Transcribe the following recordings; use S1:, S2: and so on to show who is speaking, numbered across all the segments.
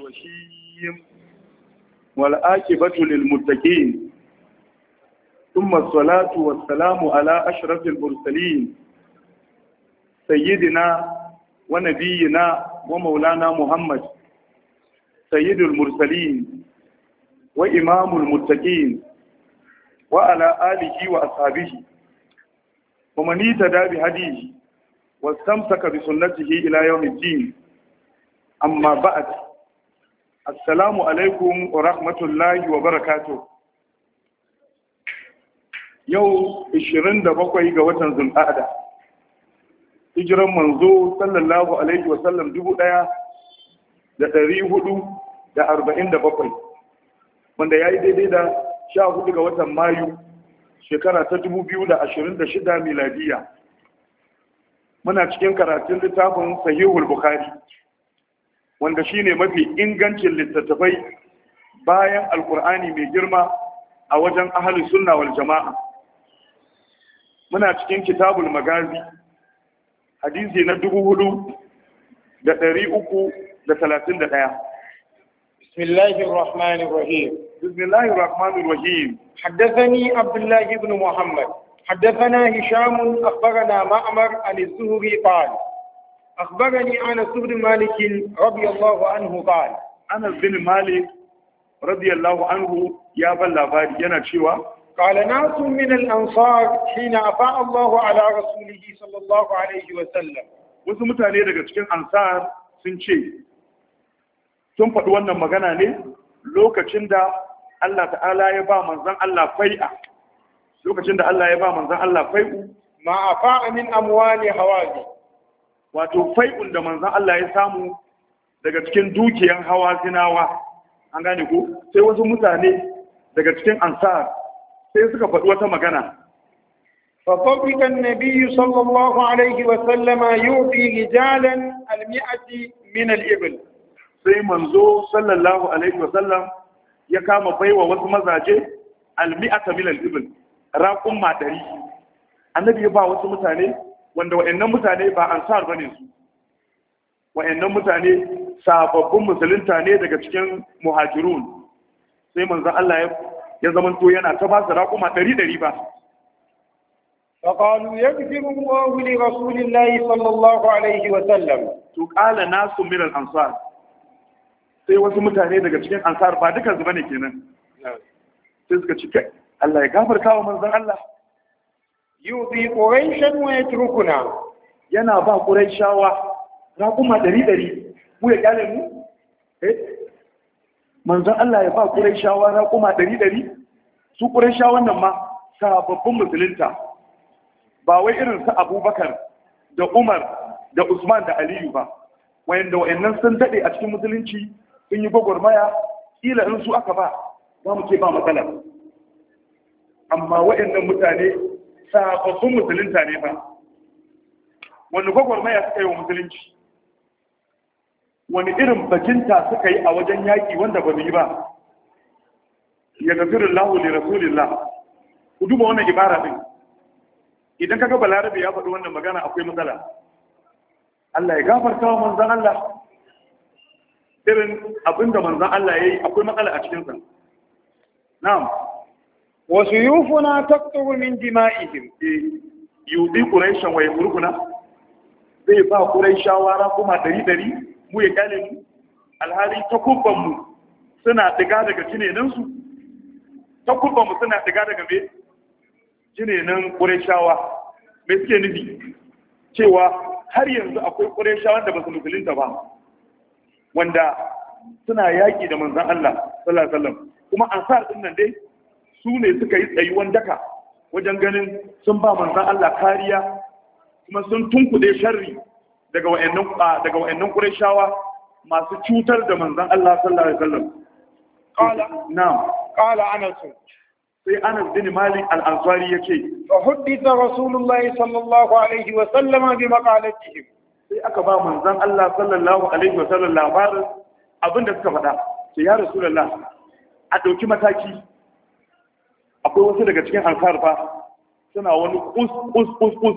S1: الرحيم والعاقبة للمتقين ثم الصلاة والسلام على أشرف المرسلين سيدنا ونبينا ومولانا محمد سيد المرسلين وإمام المتقين وعلى آله وأصحابه ومن اهتدى بهديه واستمسك بسنته إلى يوم الدين أما بعد السلام عليكم ورحمة الله وبركاته يوم 27 ga watan Zulqa'ada hijiran manzo sallallahu alaihi wasallam 1447 wanda yayi daidai da 14 ga watan Mayu shekara ta 2026 miladiya. Muna cikin karatun littafin Sahihul Bukhari wanda shine mafi ingancin littattafai bayan Alkur'ani mai girma a wajen ahlus sunna wal jama'a. Muna cikin Kitabul Magazi hadisi na 4331.
S2: Bismillahir Rahmanir Rahim.
S1: Bismillahir Rahmanir Rahim.
S2: حدثني عبد الله بن محمد حدثنا هشام أخبرنا معمر عن الزهري قال أخبرني أنس بن مالك رضي الله عنه قال
S1: أنس بن مالك رضي الله عنه يا بلا باري ينا شوى
S2: قال ناس من الأنصار حين أفاء الله على رسوله صلى الله عليه وسلم
S1: wasu mutane daga cikin ansar sun ce sun faɗi wannan magana ne lokacin da Allah ta'ala ya ba manzon Allah fai'a lokacin da Allah ya ba manzon Allah fai'u
S2: ma afa'a min amwali hawazi
S1: wato fai'un da manzon Allah ya samu daga cikin dukiyan hawazinawa an gane ko sai wasu mutane daga cikin ansar sai suka faɗi wata magana
S2: فطبق النبي صلى الله عليه وسلم يعطي رجالا 100 من الإبل
S1: sai manzo sallallahu alaihi wasallam ya kama baiwa wasu mazaje 100 min al-ibl raqum ma 100. Annabi ya ba wasu mutane wanda wayannan mutane ba ansar bane su wayannan mutane sababbin musulunta ne daga cikin muhajirun sai manzo Allah ya zamanto yana ta ba su raquma 100 ba.
S2: فقالوا يغفر الله لرسول الله صلى الله عليه وسلم
S1: قال ناس من الانصار sai wasu mutane daga cikin ansar ba dukan su bane kenan sai suka ce kai Allah ya gafarta wa manzon Allah
S2: yubi quraishan wa yatrukuna
S1: yana ba quraishawa raquma 100 mu ya kyale mu manzon Allah ya ba quraishawa raquma 100 su quraishawan nan ma sababbin musulunta ba wai irin su Abubakar da Umar da Usman da Aliyu ba wayanda wayannan sun dade a cikin musulunci sun yi gwagwarmaya kila in su aka ba za mu ce ba matsala amma wayannan mutane sababbin musulunta ne ba wani gwagwarmaya suka yi wa musulunci wani irin bakinta suka yi a wajen yaƙi wanda ba mu yi ba ya gafirin lahu li rasulillah ku duba wannan ibara din idan kaga balarabe ya faɗi wannan magana akwai matsala Allah ya gafarta wa manzon Allah irin abinda manzon Allah yayi akwai matsala a cikin sa na'am
S2: wa suyufuna taqtu min dima'ihim
S1: yudi quraishan wa yamrukuna zai ba quraishawa ra kuma 100 mu ya kale mu alhali takubban mu suna diga daga cinenan su takubban mu suna diga daga me cinenan quraishawa me suke nufi cewa har yanzu akwai quraishawa da basu musulunta ba wanda suna yaƙi da manzan Allah sallallahu alaihi wasallam kuma ansar din nan dai su ne suka yi tsayuwan daka wajen ganin sun ba manzan Allah kariya kuma sun tunkuɗe sharri daga wayannan Qurayshawa masu cutar da manzan Allah sallallahu alaihi wasallam
S2: qala Anas
S1: sai Anas bin Malik al-Ansari yace
S2: fa hudditha Rasulullahi sallallahu alaihi wasallam bi maqalatihim
S1: sai aka ba manzan Allah sallallahu alaihi wasallam labarin abinda suka faɗa sai ya rasulullah a ɗauki mataki akwai wasu daga cikin ansar fa suna wani kus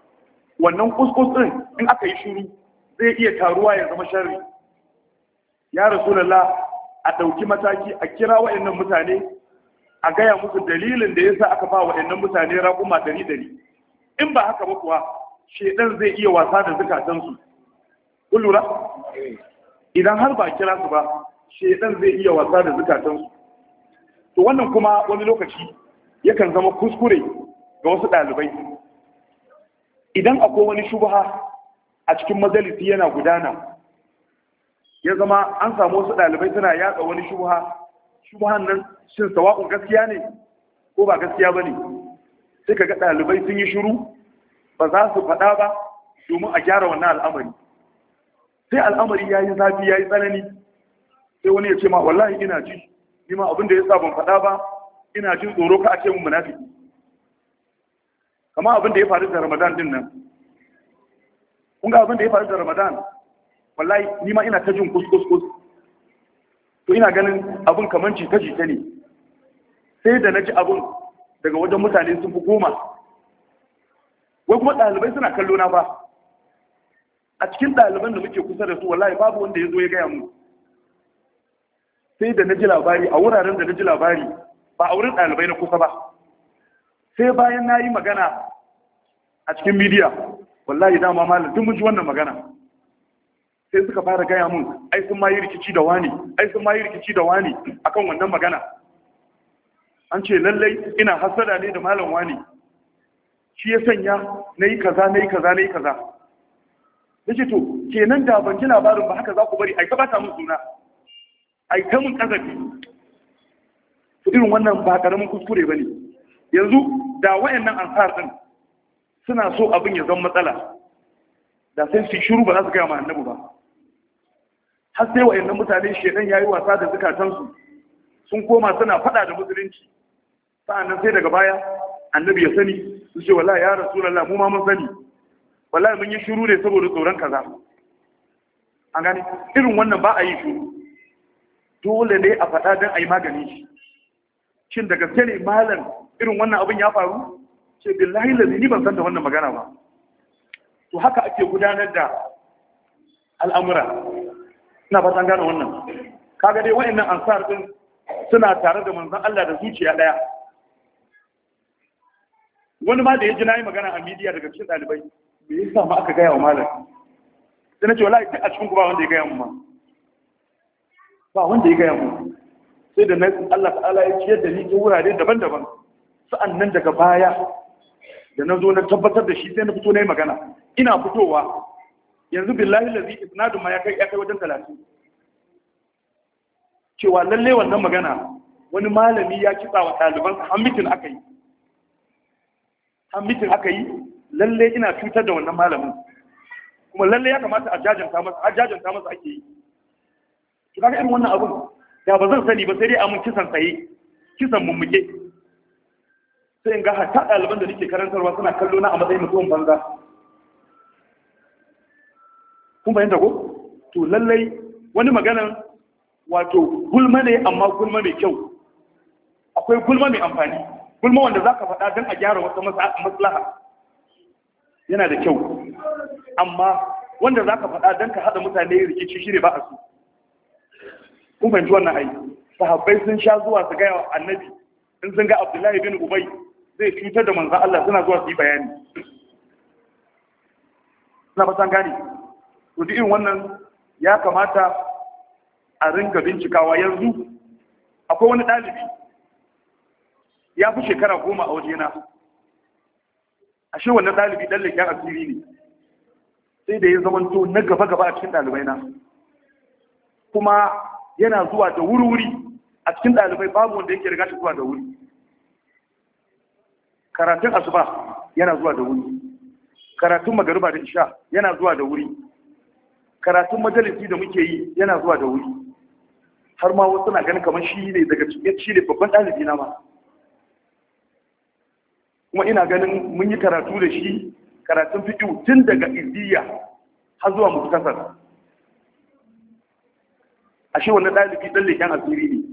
S1: wannan kuskus din in aka yi shiru zai iya taruwa ya zama sharri ya rasulullah a ɗauki mataki a kira waɗannan mutane a gaya musu dalilin da yasa aka ba waɗannan mutane raƙuma 100 in ba haka ba kuwa shedan zai iya wasa da zukatansu kun lura idan har ba kira su ba shedan zai iya wasa da zukatansu to wannan kuma wani lokaci yakan zama kuskure ga wasu ɗalibai idan akwai wani shubha a cikin majalisi yana gudana ya zama an samu wasu ɗalibai suna yatsa wani shubhan nan shin sawa'un gaskiya ne ko ba gaskiya ba ne sai ka ga ɗalibai sun yi shiru ba za su faɗa ba domin a gyara wannan al'amari sai al'amari ya yi zafi ya yi tsanani sai wani ya ce ma wallahi ina ji ni ma abin da ya sa ban faɗa ba ina jin tsoro ka ake mun munafiki kamar abin da ya faru da ramadan din nan kun ga abin da ya faru da ramadan wallahi ni ma ina ta jin kuskus to ina ganin abin kamar jita ne sai da na ji abin daga wajen mutane sun fi 10 wai kuma ɗalibai suna kallo na ba a cikin ɗaliban da muke kusa da su wallahi babu wanda ya zo ya gaya mu sai da na ji labari a wuraren da na ji labari ba a wurin ɗalibai na kusa ba sai bayan na yi magana a cikin midiya wallahi dama malam duk mun ji wannan magana sai suka fara gaya mun ai sun ma yi rikici da wani akan wannan magana an ce lallai ina hasada ne da malam wani shi ya sanya na yi kaza da ce to kenan da ban ji labarin ba haka za ku bari ai ka bata mun suna ai ta mun kazafi to irin wannan ba karamin kuskure bane yanzu da wayannan ansar din suna so abin ya zama matsala da sai su shiru ba za su ga ma annabi ba har sai wayannan mutane shedan yayi wasa da zakatansu sun koma suna fada da musulunci sa'annan sai daga baya annabi ya sani su ce wallahi ya rasulullah mu ma mun sani wallahi mun yi shiru ne saboda tsoron kaza an gane irin wannan ba a yi shiru dole ne a faɗa don a yi magani shi shin da gaske ne malam irin wannan abin ya faru ce billahi lazi ni ban san da wannan magana ba to haka ake gudanar da al'amura ina fatan gane wannan kaga dai wa'annan ansar din suna tare da manzon Allah da zuciya daya wani ma da ya ji nayi magana a media daga cikin dalibai me yasa ma aka gaya wa malam sai na ce wallahi a cikin ku ba wanda ya gaya mu ma ba wanda ya gaya mu sai da Allah ta'ala ya ciyar da ni ta wurare daban-daban sa'annan daga baya da na zo na tabbatar da shi sai na fito na yi magana ina fitowa yanzu billahi lazi isnadu ma ya kai wajen 30 cewa lalle wannan magana wani malami ya kitsa wa ɗaliban hammitin aka yi lalle ina cutar da wannan malamin kuma lalle ya kamata a jajanta masa ake yi to kaga irin wannan abun da ba zan sani ba sai dai a mun kisan tsaye kisan mummuke sai in ga hatta ɗaliban da nake karantarwa suna kallo na a matsayin mutum banza kun fahimta ko to lallai wani maganan wato gulma ne amma gulma mai kyau akwai gulma mai amfani gulma wanda zaka faɗa don a gyara wata maslaha yana da kyau amma wanda zaka faɗa don ka haɗa mutane rikici shi ne ba a so kun fahimci wannan ai sahabbai sun sha zuwa su gaya wa annabi in sun ga Abdullahi bin Ubay zai cutar da manzon Allah suna zuwa su yi bayani ina ba san gane to duk irin wannan ya kamata a ringa bincikawa yanzu akwai wani ɗalibi ya fi shekara 10 a wajena ashe wannan ɗalibi ɗan leƙen asiri ne sai da ya zamanto na gaba-gaba a cikin ɗalibai na kuma yana zuwa da wuri-wuri a cikin ɗalibai babu wanda yake riga shi zuwa da wuri karatun asuba yana zuwa da wuri karatun magariba da isha yana zuwa da wuri karatun majalisi da muke yi yana zuwa da wuri har ma wasu na ganin kamar shi ne daga cikin shi ne babban ɗalibi na ma kuma ina ganin mun yi karatu da shi karatun fiƙi tun daga izziya har zuwa muktasar ashe wannan ɗalibi ɗan leƙen asiri ne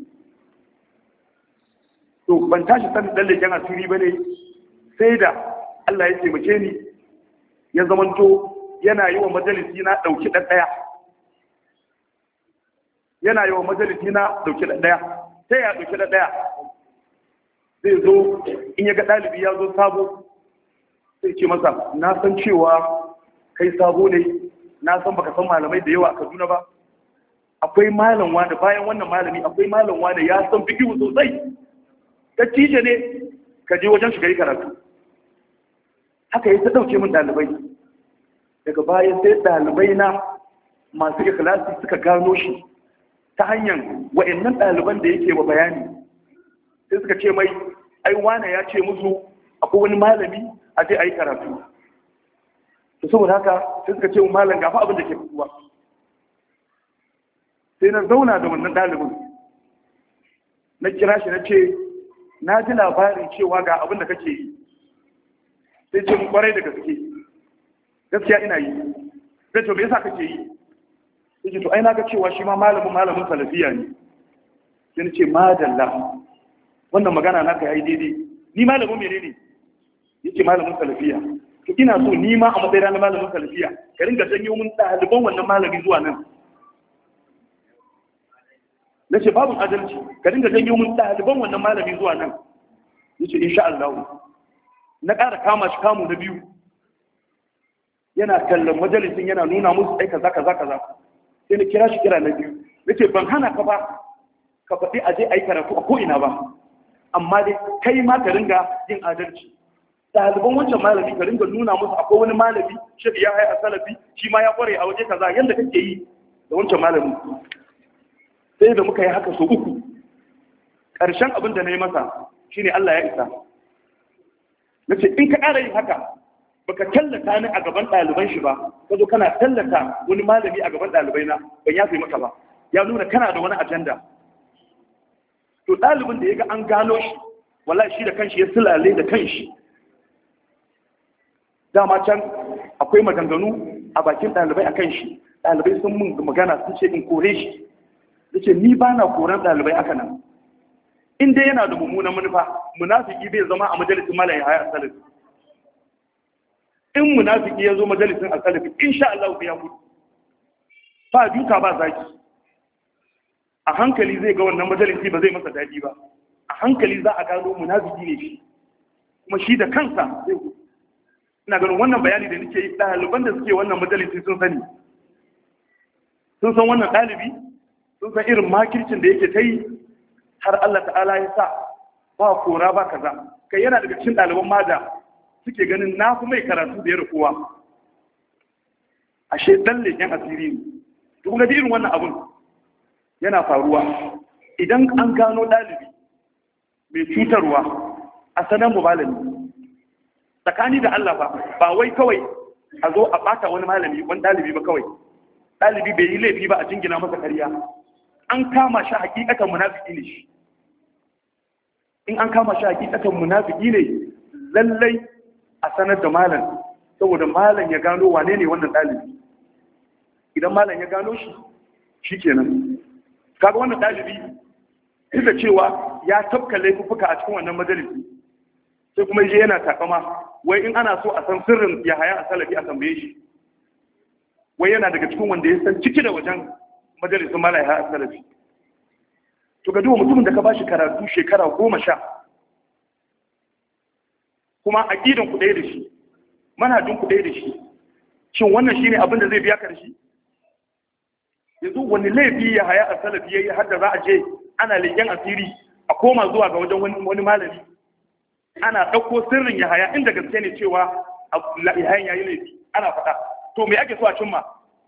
S1: to ban tashi sanin ɗan leƙen asiri ba ne sai da Allah ya taimake ni ya zamanto yana yi wa majalisi na ɗauki ɗaya yana yawan majalisi na dauke da daya sai ya dauke da daya zai zo in ya ga ɗalibi ya zo sabo sai ce masa na san cewa kai sabo ne, na san baka san malamai da yawa a Kaduna ba, akwai malam wanda bayan wannan malami akwai malam wanda ya san fikihu sosai, ka cije ne ka je wajen shi karatu. Haka ya ta dauke min ɗalibai. Daga baya sai ɗalibai na masu ikhlasi suka gano shi ta hanyar wa'annan ɗaliban da yake wa bayani, sai suka ce mai ai wane ya ce musu akwai wani malami a je a yi karatu. To saboda haka sai suka ce malam gafa abin da ke fituwa. Sai na zauna da wannan ɗalibin na kira shi na ce na ji labarin cewa ga abin da kake yi. Sai ce mun kwarai da gaskiya ina yi. Sai to me yasa kake yi? Sai ce to ai na ga cewa shi ma malamin salafiya ne. Sai na ce madalla wannan magana naka yayi daidai. Ni malamin menene? Yace malamin salafiya. To ina so ni ma a matsayin na malamin salafiya ka ringa janyo mun ɗaliban wannan malami zuwa nan. Na ce babu adalci ka ringa janyo mun ɗaliban wannan malami zuwa nan. Yace insha Allah. Na ƙara kama shi kamu na biyu. Yana kallon majalisin yana nuna musu ai kaza. Sai na kira shi kira na biyu. Nace ban hana ka ba ka faɗi aje ai karatu a ko'ina ba. Amma dai kai ma ka ringa yin adalci. Ɗaliban wancan malami ka ringa nuna musu akwai wani malami shi ya haya a salafi shi ma ya kware a waje kaza yanda kake yi da wancan malami. Sai da muka yi haka so uku. Ƙarshen abin da na yi masa shine Allah ya isa. Nace in ka ƙara yin haka baka tallata ni a gaban ɗaliban shi ba, ka zo kana tallata wani malami a gaban ɗalibai na ban yafe maka ba. Ya nuna kana da wani ajanda. To ɗalibin da ya ga an gano shi wallahi shi da kanshi ya sulale da kanshi. Dama can akwai maganganu a bakin ɗalibai a kan shi, ɗalibai sun mun magana sun ce in kore shi. Da ce ni ba na koran ɗalibai aka nan. In dai yana da mummunan manufa, munafiki bai zama a majalisin malayin haya a salafi. In munafiki ya zo majalisin a salafi, insha Allah ya mutu. Ba duka ba zaki. A hankali zai ga wannan majalisi ba zai masa daɗi ba. A hankali za a gano munafiki ne shi. Kuma shi da kansa zai gudu. Ina ganin wannan bayani da nake yi ɗaliban da suke wannan majalisi sun sani. Sun san wannan ɗalibi, sun san irin makircin da yake ta yi har Allah ta'ala ya sa ba kora ba kaza. Kai yana daga cikin ɗaliban ma da suke ganin na fi mai karatu da ya kowa. Ashe ɗan leƙen asiri ne. Duk ga irin wannan abun yana faruwa. Idan an gano ɗalibi mai cutarwa a sanar mu malami. Tsakani da Allah ba wai kawai a zo a ɓata wani malami wani ɗalibi ba kawai. Ɗalibi bai yi laifi ba a jingina masa karya. An kama shi hakikatan munafiki ne shi. In an kama shi hakikatan munafiki ne lallai a sanar da malam saboda malam ya gano wane ne wannan ɗalibi. Idan malam ya gano shi shikenan. Kaga wannan ɗalibi duk da cewa ya tafka laifuka a cikin wannan majalisi sai kuma je yana takama wai in ana so a san sirrin ya haya a salafi a tambaye shi. Wai yana daga cikin wanda ya san ciki da wajen majalisun mala ya haya a salafi. To ga duwa mutumin da ka ba shi karatu shekara 10 kuma aqidan ku ɗaya da shi, manhajin ku ɗaya da shi, shin wannan shine abin da zai biya ka da shi? Yanzu wani laifi ya haya a salafi yayi har da za a je ana leƙen asiri a koma zuwa ga wajen wani malami ana ɗauko sirrin ya haya inda gaske ne cewa yayin yayi laifi ana faɗa. To me ake so a cimma?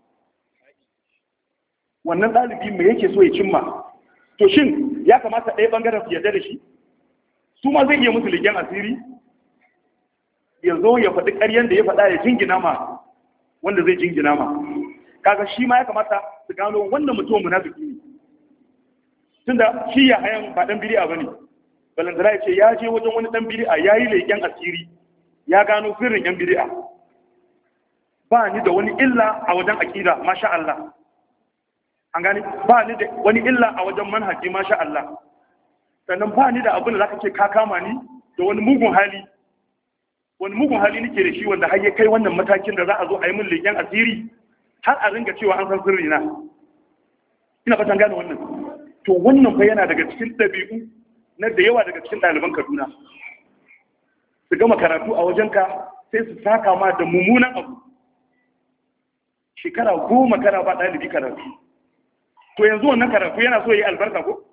S1: Wannan ɗalibi me yake so ya cimma? To shin ya kamata ɗaya ɓangaren su yarda da shi? Su ma zai iya musu leƙen asiri ya zo ya faɗi ƙaryen da ya faɗa ya jingina ma wanda zai jingina ma. Kaga shi ma ya kamata su gano wannan mutum munafiki ne. Tunda shi ya hayan ba dan bid'a bane. Balantara ya ce ya je wajen wani dan bid'a yayi leƙen asiri ya gano sirrin yan bid'a. Ba ni da wani illa a wajen aqida masha Allah. An gani ba ni da wani illa a wajen manhaji masha Allah. Sannan ba ni da abin da zaka ce ka kama ni da wani mugun hali. Wani mugun hali nake da shi wanda har ya kai wannan matakin da za a zo a yi min leƙen asiri har a ringa cewa an san sirri na. ina fatan gane wannan. To wannan fa yana daga cikin ɗabi'u na da yawa daga cikin ɗaliban Kaduna. Su gama karatu a wajenka sai su saka ma da mummunan abu. Shekara 10 kana ba ɗalibi karatu. To yanzu wannan karatu yana so ya yi albarka ko?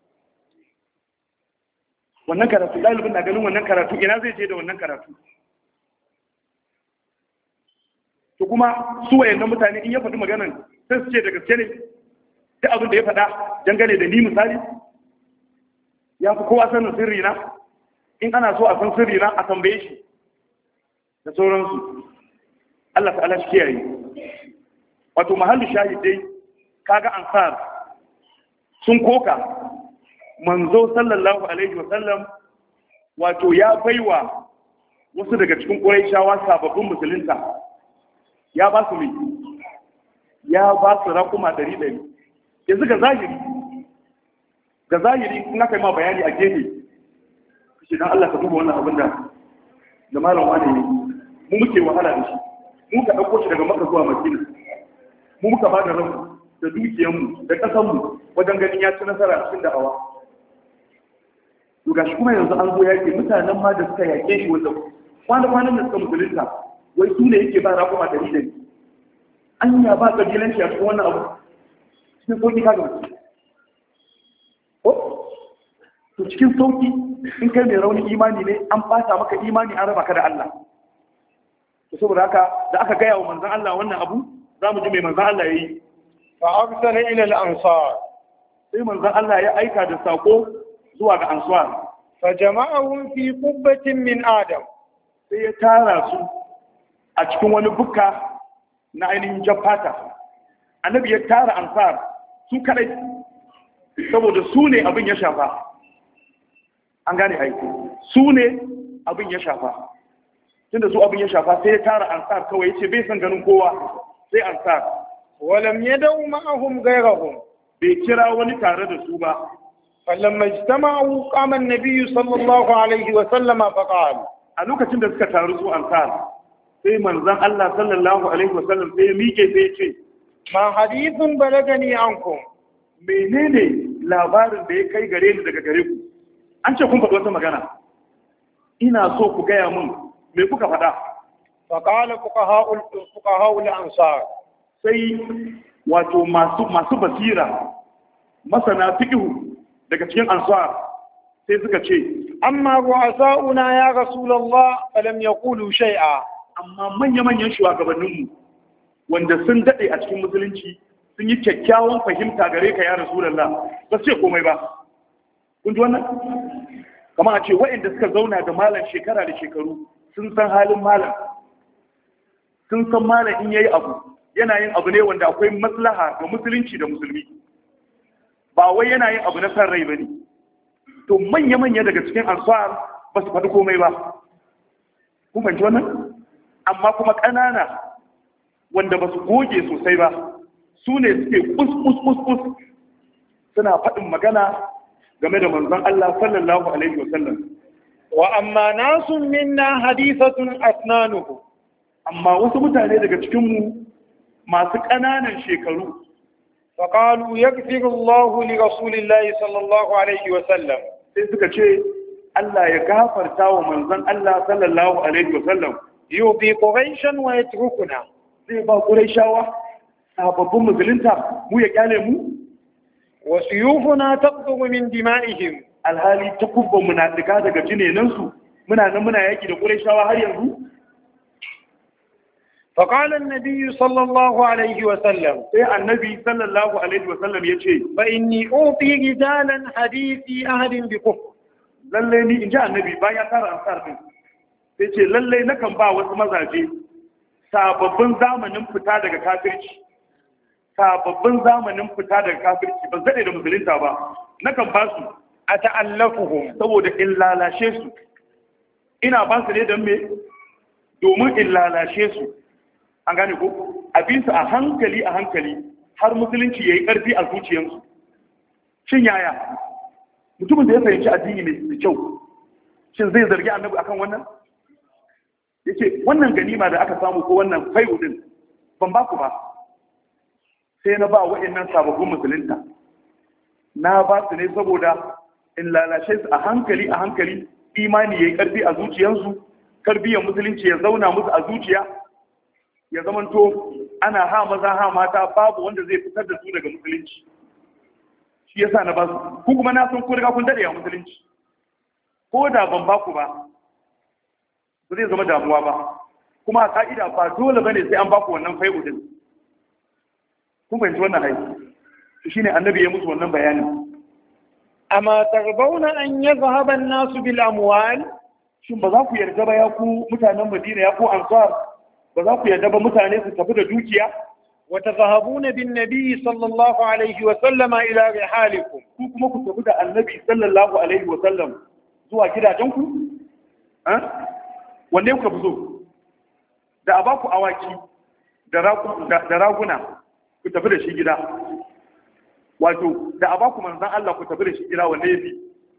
S1: Wannan karatu ɗalibin na ganin wannan karatu ina zai je da wannan karatu? To kuma su wayannan mutane in ya faɗi maganan sai su ce da gaske ne duk abin da ya faɗa dangane da ni misali ya fi kowa sanin sirri na, in ana so a san sirri na a tambaye shi da sauransu. Allah ta'ala shi kiyaye. Wato mahallu shahidai kaga ansar sun koka manzo sallallahu alaihi wa sallam wato ya baiwa wasu daga cikin Qurayshawa sababbin musulunta ya ba su mai ya ba su rakuma 100 yanzu ga zahiri in aka yi ma bayani a gefe shi dan Allah ka duba wannan abin da malam wani ne mu muke wahala da shi mu ka dauko shi daga Makka zuwa Madina mu muka ba da ranmu da dukiyanmu da ƙasanmu wajen ganin ya ci nasara cikin da'awa. To gashi kuma yanzu an zo yake mutanen ma da suka yake shi wanda kwanan da suka musulunta wai su ne yake ba rakuma 100. Anya ba kabilanci a cikin wannan abu cikin sauki kaga mutum. Ko? To cikin sauki in kai mai rauni imani ne an fata maka imani an raba ka da Allah. To saboda haka da aka gaya wa manzon Allah wannan abu za mu ji mai manzon Allah yayi.
S2: فأرسل إلى الأنصار
S1: sai manzon Allah ya aika da sako zuwa ga Ansar
S2: فجمعهم في قبة من آدم
S1: sai ya tara su a cikin wani bukka na ainihin jaffata. Annabi ya tara Ansar su kadai saboda su ne abin ya shafa. An gane aiki su ne abin ya shafa. Tunda su abin ya shafa sai ya tara Ansar kawai yace bai san ganin kowa sai Ansar.
S2: ولم يدعوا معهم غيرهم
S1: bai kira wani tare da su ba.
S2: فلما اجتمعوا قام النبي صلى الله عليه وسلم فقال
S1: a lokacin da suka taru su Ansar sai manzon Allah sallallahu alaihi wasallam sai ya mike sai ya ce
S2: ما حديث بلغني عنكم
S1: menene labarin da ya kai gare ni daga gare ku? An ce kun faɗi wata magana ina so ku gaya mun me kuka faɗa.
S2: فقال فقهاء الأنصار
S1: sai wato masu basira masana fiqhu daga cikin Ansar sai suka ce
S2: amma ru'asa'una ya rasulullah falam yaqulu shay'a
S1: amma manya-manyan shugabanninmu wanda sun dade a cikin musulunci sun yi kyakkyawan fahimta gare ka ya rasulullah ba ce komai ba. Kun ji wannan kamar a ce waɗanda suka zauna da malam shekara da shekaru sun san halin malam, sun san malam in yayi abu yana yin abu ne wanda akwai maslaha ga musulunci da musulmi, ba wai yana yin abu na san rai bane. To manya-manya daga cikin Ansar ba su faɗi komai ba. Kun fahimci wannan? Amma kuma ƙanana wanda ba su goge sosai ba su ne suke kus suna faɗin magana game da manzon Allah sallallahu alaihi wasallam.
S2: Wa amma nasun minna hadithatun asnanuhu,
S1: amma wasu mutane daga cikinmu masu ƙananan shekaru
S2: faƙalu ya fi Allah li Rasulillahi sallallahu Alaihi wasallam
S1: sai suka ce Allah ya gafarta wa manzan Allah sallallahu Alaihi wasallam
S2: yau bi ƙuraishen wa ya turkuna
S1: zai ba ƙuraishawa sababbin musulunta mu ya kyale mu
S2: wasu yufuna taqduru min dima'ihim
S1: alhali takubban mu na diga daga jinenansu muna nan muna yaki da ƙuraishawa har yanzu.
S2: فقال النبي صلى الله عليه وسلم
S1: sai annabi sallallahu alaihi wasallam ya ce
S2: فإني أعطي رجالا حديثي أهد بكفر
S1: lallai ni in ji annabi bayan tara Ansar din sai ce lallai nakan ba wasu mazaje sababbin zamanin fita daga kafirci ba zade da musulunta ba nakan ba su
S2: أتألفهم
S1: saboda in lalashe su. Ina ba su ne don me domin in lalashe su. An gane ko abin su a hankali har musulunci yayi karfi a zuciyarsu. Shin yaya mutumin da ya fahimci addini ne da kyau shin zai zargi annabi akan wannan? Yace wannan ganima da aka samu ko wannan fai'u din ban ba ku ba, sai na ba wa'annan sababbin musulunta na ba su ne saboda in lalace su a hankali imani yayi karfi a zuciyarsu, tarbiyyar musulunci ya zauna musu a zuciya, ya zamanto ana ha maza ha mata babu wanda zai fitar da su daga musulunci. Shi yasa na ba su. Ku kuma na san ku riga kun dade a musulunci, ko da ban ba ku ba zai zama damuwa ba, kuma a ka'ida ba dole bane sai an ba ku wannan fai'u din. Kun fahimci wannan haiti shi ne annabi ya musu wannan bayanin.
S2: Amma tarbauna an yadhhaba an-nasu bil amwal,
S1: shin ba za ku yarda ba ya ku mutanen Madina, ya ku ansar, ba za ku yarda ba mutane su tafi da dukiya?
S2: wa tadhhabuna bin nabiy sallallahu alaihi wa sallam ila rihalikum,
S1: ku kuma ku tafi da annabi sallallahu alaihi wa sallam zuwa gidajenku? Wanne kuka fi so? Da a baku awaki da raguna ku tafi da shi gida, wato da a baku manzan Allah ku tafi da shi gida, wanne ya fi?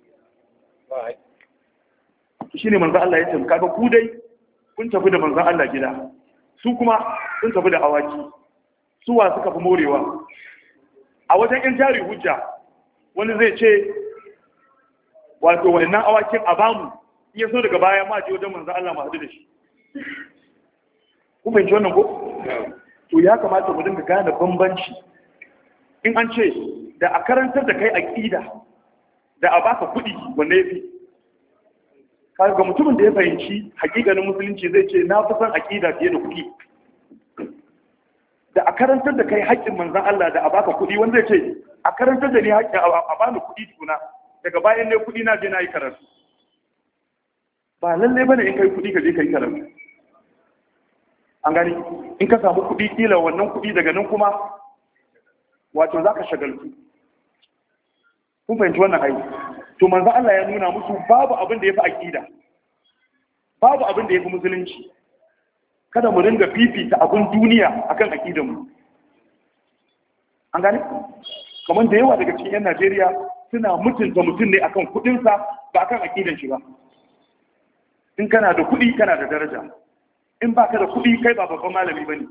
S1: Shi ne manzan Allah ya ce kaga ku dai kun tafi da manzan Allah gida, su kuma sun tafi da awaki, suwa suka fi morewa? A wajen yan jari hujja wani zai ce wato wannan awakin a bamu, in ya so daga baya ma je wajen manzan Allah ma hadu da shi. Ku fahimci wannan ko? To ya kamata mu dinga gane bambanci. In an ce da a karantar da kai aqida da a baka kuɗi wanda yafi? Kaga mutumin da ya fahimci hakikanin musulunci zai ce na fi son aqida fiye da kuɗi. Da a karantar da kai haƙƙin manzon Allah da a baka kuɗi, wanda zai ce a karantar da ni haƙƙin a bani kuɗi tukuna, daga bayan ne kuɗi na je na yi karatu. Ba lallai bane in kai kuɗi ka je ka yi karatu. An gani in ka samu kuɗi kila wannan kuɗi daga nan kuma wato za ka shagaltu. Kun fahimci wannan hayi? To manzo Allah ya nuna musu babu abin da ya fi aƙida, babu abin da ya fi musulunci. Kada mu ringa fifita abin duniya akan aƙidanmu. An gani? Kamar da yawa daga cikin 'yan Najeriya suna mutunta mutum ne akan kuɗinsa ba akan aƙidan shi ba. In kana da kuɗi kana da daraja. In ba ka da kuɗi kai ba babban malami ba ne.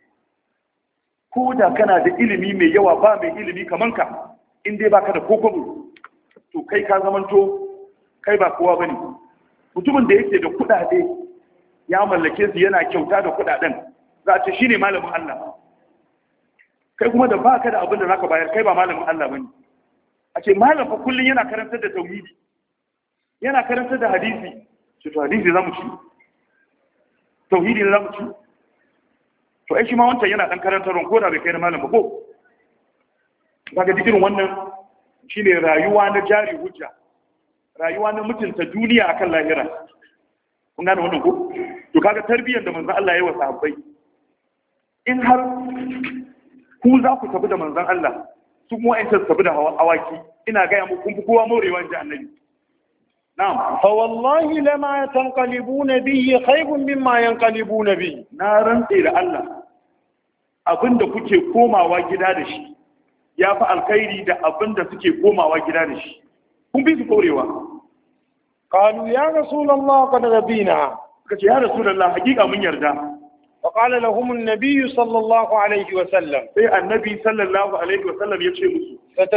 S1: Ko da kana da ilimi mai yawa ba mai ilimi kaman ka, in dai ba ka da kokobo, to kai ka zamanto kai ba kowa ba ne. Mutumin da yake da kuɗaɗe ya mallake su yana kyauta da kuɗaɗen, za a ce shi ne malamin Allah. Kai kuma da ba ka da abin da za ka bayar, kai ba malamin Allah ba ne. A ce malam fa kullum yana karantar da tauhidi, yana karantar da hadisi, ce to hadisi za mu ci, tauhidi ne za mu ci. To ai shi ma wancan yana dan karantarwa ko da bai kai na malam ba ko. Kaga dikirin wannan shine rayuwa na jari hujja, rayuwa na mutunta duniya akan lahira. Kun gane wannan ko? To kaga tarbiyyar da manzon Allah ya yi wa sahabbai, in har ku za ku tafi da manzon Allah, su kuma wa'ancan su tafi da awaki, ina gaya muku kun fi kowa morewa ji annabi. Na'am.
S2: Fa wallahi lama tanqalibuna bihi khayrun mimma yanqalibuna bihi.
S1: Na rantse da Allah, abinda kuke komawa gida da shi ya fi alkhairi da abinda suke komawa gida da shi. Kun fi su korewa.
S2: Qalu ya Rasulullah qad rabina.
S1: Kace ya Rasulullah hakika mun yarda.
S2: وقال لهم النبي صلى الله عليه وسلم
S1: sai annabi sallallahu alaihi wasallam ya ce musu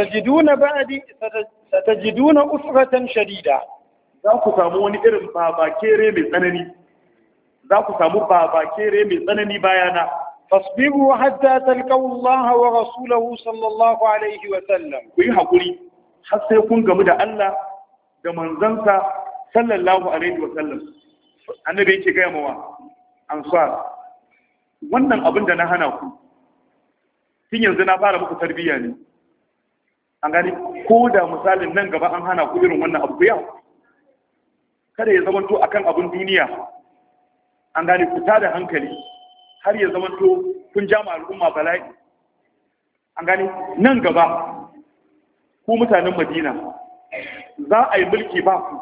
S2: ستجدون أسرة شديدة.
S1: za ku samu wani irin babakere mai tsanani, za ku samu babakere mai tsanani bayana.
S2: فاصبروا حتى تلقوا الله ورسوله صلى الله عليه وسلم.
S1: ku yi hakuri har sai kun gamu da Allah da manzansa sallallahu alaihi wasallam. Annabi yake gaya mawa ansar, wannan abin da na hana ku tun yanzu na fara muku tarbiyya ne. An gani ko da misalin nan gaba an hana ku irin wannan abu ya kada ya zamanto akan abin duniya. An gani ku tada hankali har ya zamanto kun jama al'umma bala'i. An gani nan gaba ku mutanen Madina za a yi mulki ba ku,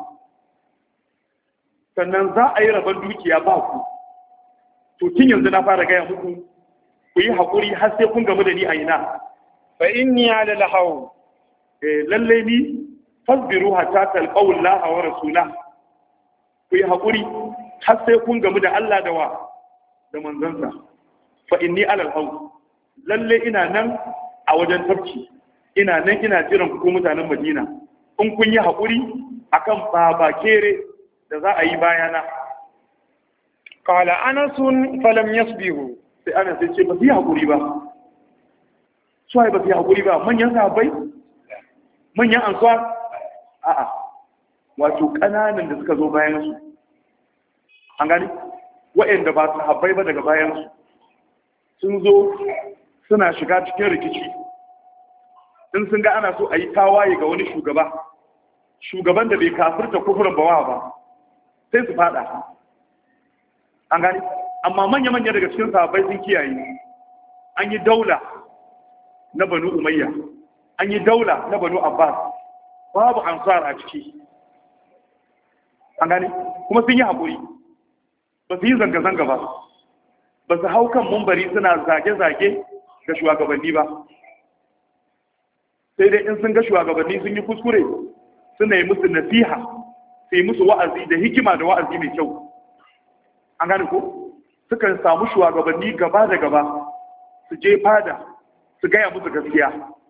S1: sannan za a yi rabon dukiya ba ku. To tun yanzu na fara gaya muku ku yi haƙuri har sai kun gamu da ni a ina.
S2: Fa inni ala lahaw.
S1: Lalle ni fasbiru hatta talqaw Allah wa rasula. Ku yi haƙuri har sai kun gamu da Allah da wa da manzansa. Fa inni ala lahaw. lalle ina nan a wajen tafki, ina nan ina jiran ku mutanen Madina in kun yi haƙuri akan babakere da za a yi bayana.
S2: Qala Anas falam yasbiru.
S1: Sai Anas sai ce ba su yi haƙuri ba. Su ba su yi haƙuri ba, manyan sahabbai, manyan ansar, a'a, wato ƙananan da suka zo bayan su. An gani? Waɗanda ba su sahabbai ba daga bayan su sun zo suna shiga cikin rikici. In sun ga ana so a yi tawaye ga wani shugaban da bai kafirta kufurin bawa ba, sai su fada. An gani? Amma manya-manya daga cikin sahabbai sun kiyaye. An yi daula na Banu Umayya, an yi daula na Banu Abbas, babu ansar a ciki. An gani? Kuma sun yi haƙuri, ba su yi zanga-zanga ba, ba su hau kan mumbari suna zage-zage ga shugabanni ba. Sai dai in sun ga shugabanni sun yi kuskure, suna yi musu nasiha, su yi musu wa'azi da hikima da wa'azi mai kyau. An gane ko? Sukan samu shugabanni gaba da gaba, su je fada, su gaya musu gaskiya.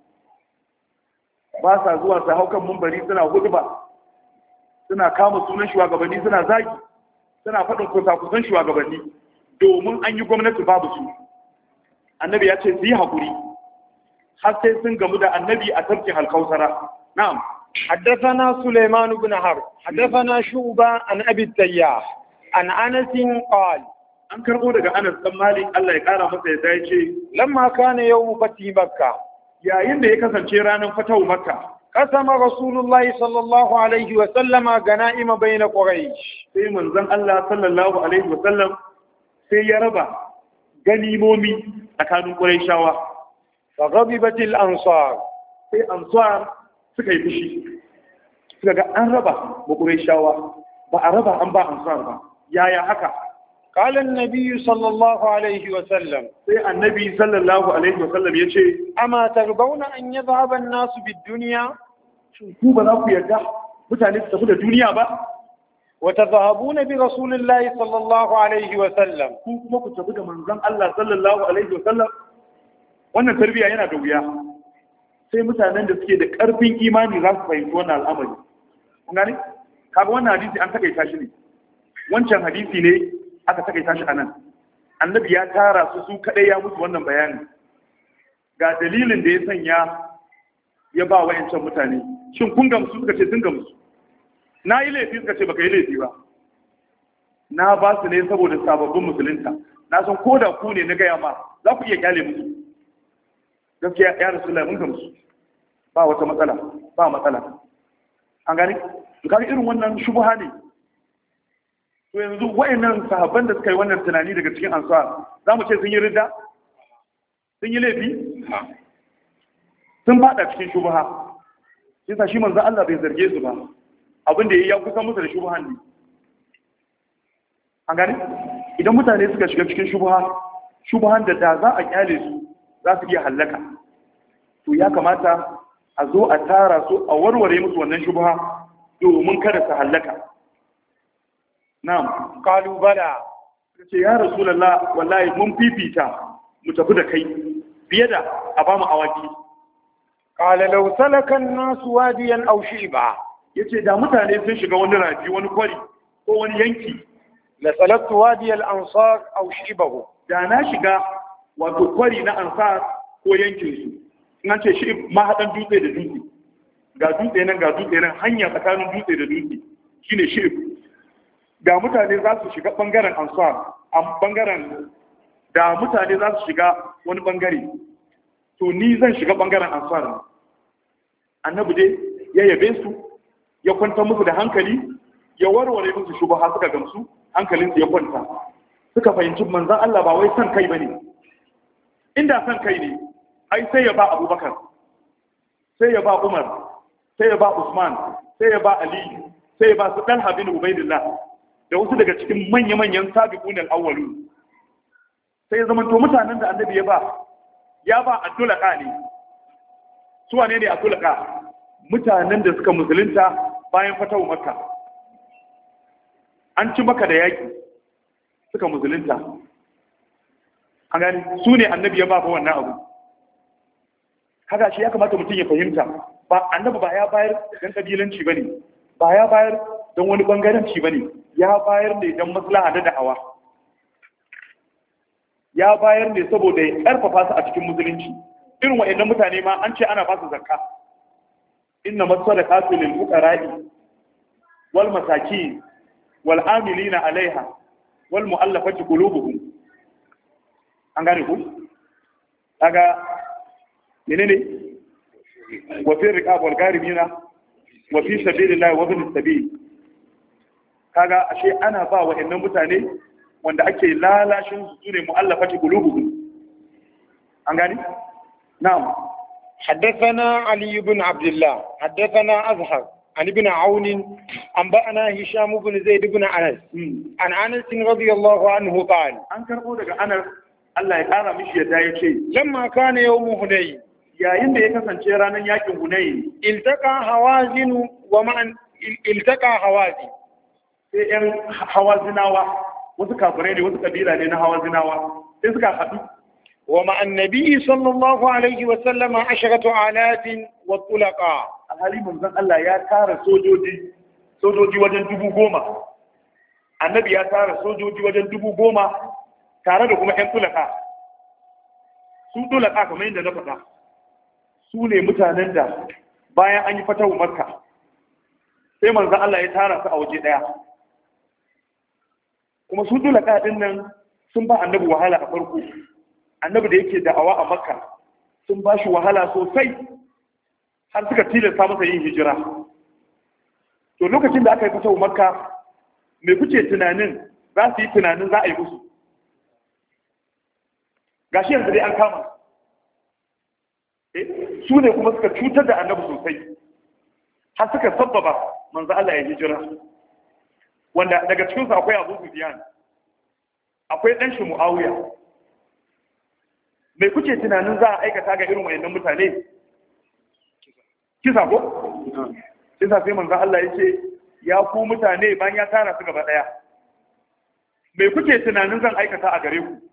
S1: Ba sa zuwa su hau kan mumbari suna huduba, suna kama sunan shugabanni suna zagi, suna faɗin kusa-kusan shugabanni, domin an yi gwamnati babu su. Annabi ya ce su yi haƙuri, har sai sun gamu da annabi a tafkin alkausara. Na'am.
S2: حدثنا سليمان بن حرب حدثنا شعبة عن أبي التياح عن أنس قال
S1: an karbo daga Anas dan Malik Allah ya kara masa ya dace
S2: lamma kana yawm fatih Makka
S1: yayin da ya kasance ranar fatahu Makka
S2: qasama Rasulullahi sallallahu alaihi wa sallama ganaima bayna Quraysh
S1: sai manzon Allah sallallahu alaihi wa sallam sai ya raba ganimomi tsakanin Qurayshawa
S2: fa ghadibatil ansar
S1: sai ansar suka yi fushi suka ga an raba ma Qurayshawa ba a raba an ba ansar ba yaya haka
S2: قال النبي صلى الله عليه وسلم
S1: sai annabi sallallahu alaihi wasallam yace
S2: amma tarbawna an yadhhab an-nas bid-dunya
S1: shin ku ba za ku yarda mutane su tafi da duniya ba
S2: wa tadhhabuna bi rasulillahi sallallahu alaihi wasallam
S1: ku kuma ku tafi da manzon Allah sallallahu alaihi wasallam wannan tarbiya yana da wuya sai mutanen da suke da karfin imani za su fahimci wannan al'amari kun gane kaga wannan hadisi an takaita shi ne wancan hadisi ne aka takaita shi anan annabi ya tara su kadai ya musu wannan bayani ga dalilin da ya sanya ya ba wayancan mutane shin kun gamsu suka ce sun gamsu na yi laifi suka ce baka yi laifi ba na ba su ne saboda sababbin musulunta na san ko da ku ne na gaya ma za ku iya kyale musu gaskiya ya rasulullahi mun gamsu ba wata matsala ba matsala an gani to kaga irin wannan shubha ne to yanzu wayannan sahabban da suka yi wannan tunani daga cikin ansar za mu ce sun yi ridda sun yi laifi sun fada cikin shubha sai sa shi manzo Allah bai zarge su ba abin da yayi ya kusa musu da shubhan ne an gani idan mutane suka shiga cikin shubhan da za a kyale su za su iya hallaka to ya kamata a zo a tara su a warware musu wannan shubha domin kada su hallaka na'am
S2: qalu bala
S1: ce ya rasulullah wallahi mun fifita mu tafi da kai fiye da a ba mu awaki
S2: qala law salaka an-nas wadiyan aw shiba
S1: yace da mutane sun shiga wani rafi wani kwari ko wani yanki
S2: la salaktu wadi al-ansar aw shibahu
S1: da na shiga wato kwari na ansar ko yankin su in an ce shi mahadan dutse da dutse ga dutse nan ga dutse nan hanya tsakanin dutse da dutse shine shi da mutane za su shiga bangaren ansar a bangaren da mutane za su shiga wani bangare to ni zan shiga bangaren ansar annabi dai ya yabe su ya kwanta musu da hankali ya warware musu shubha suka gamsu hankalinsu ya kwanta suka fahimci manzon Allah ba wai san kai bane inda san kai ne ai sai ya ba Abubakar sai ya ba Umar sai ya ba Usman sai ya ba Ali sai ya ba su Talha bin Ubaidillah da wasu daga cikin manya-manyan sabiqun al-awwalun sai ya zamanto mutanen da annabi ya ba Abdulqa ne su wane ne Abdulqa mutanen da suka musulunta bayan fatawu Makka an ci Makka da yaki suka musulunta an gani su ne annabi ya ba fa wannan abu. Kaga shi ya kamata mutum ya fahimta, ba annabi ba ya bayar dan kabilanci bane, ba ya bayar don wani bangaranci bane, ya bayar ne don maslaha da da'awa, ya bayar ne saboda ya karfafa su a cikin musulunci. Irin wa'annan mutane ma an ce ana ba su zakka, inna masadaqatu lil fuqara'i wal masakin wal amilina alaiha wal mu'allafati qulubuhum. An gane ku kaga menene wa fi riqab wal gharimina wa fi sabilillahi wa ibn sabil. Kaga ashe ana ba wa'annan mutane wanda ake lalashin su ne mu'allafati qulubuhum. An gane. نعم.
S2: حدثنا علي بن عبد الله حدثنا أزهر عن ابن عون أنبأنا هشام بن زيد بن أنس عن أنس رضي الله عنه قال
S1: أنكر قولك أنس الله يقارى مش يدعي شيء
S2: لما كان يوم هنين
S1: يا إنه يكسن شيرانا ياكم هنين
S2: التقى هوازن ومعا التقى هوازن
S1: hawazinawa wasu kafirai ne wasu kabila ne na hawazinawa sai suka haɗu.
S2: ومع النبي صلى الله عليه وسلم 10,000 والطلقاء.
S1: alhali manzon Allah ya tara sojoji wajen 10,000. Annabi ya tara sojoji wajen 10,000 tare da kuma ƴan tulaka. Su tulaka kamar yadda na faɗa, su ne mutanen da bayan an yi fatahu Makka sai manzon Allah ya tara su a waje ɗaya. Kuma su tulaka din nan sun ba annabi wahala a farko. Annabi da yake da'awa a Makka sun ba shi wahala sosai har suka tilasta masa yin hijira. To lokacin da aka yi fatahu Makka, me kuke tunanin za su yi tunanin za a yi musu? Gashi yanzu dai an kama su ne kuma suka cutar da annabi sosai har suka sabbaba manzo Allah ya hijira, wanda daga cikinsu akwai Abu Sufyan, akwai ɗan shi Muawiya. Mai kuke tunanin za a aikata ga irin wayannan mutane? Kisa ko? Kisa sai manzo Allah ya ce ya ku mutane bayan ya tara su gaba daya. Mai kuke tunanin zan aikata a gare ku?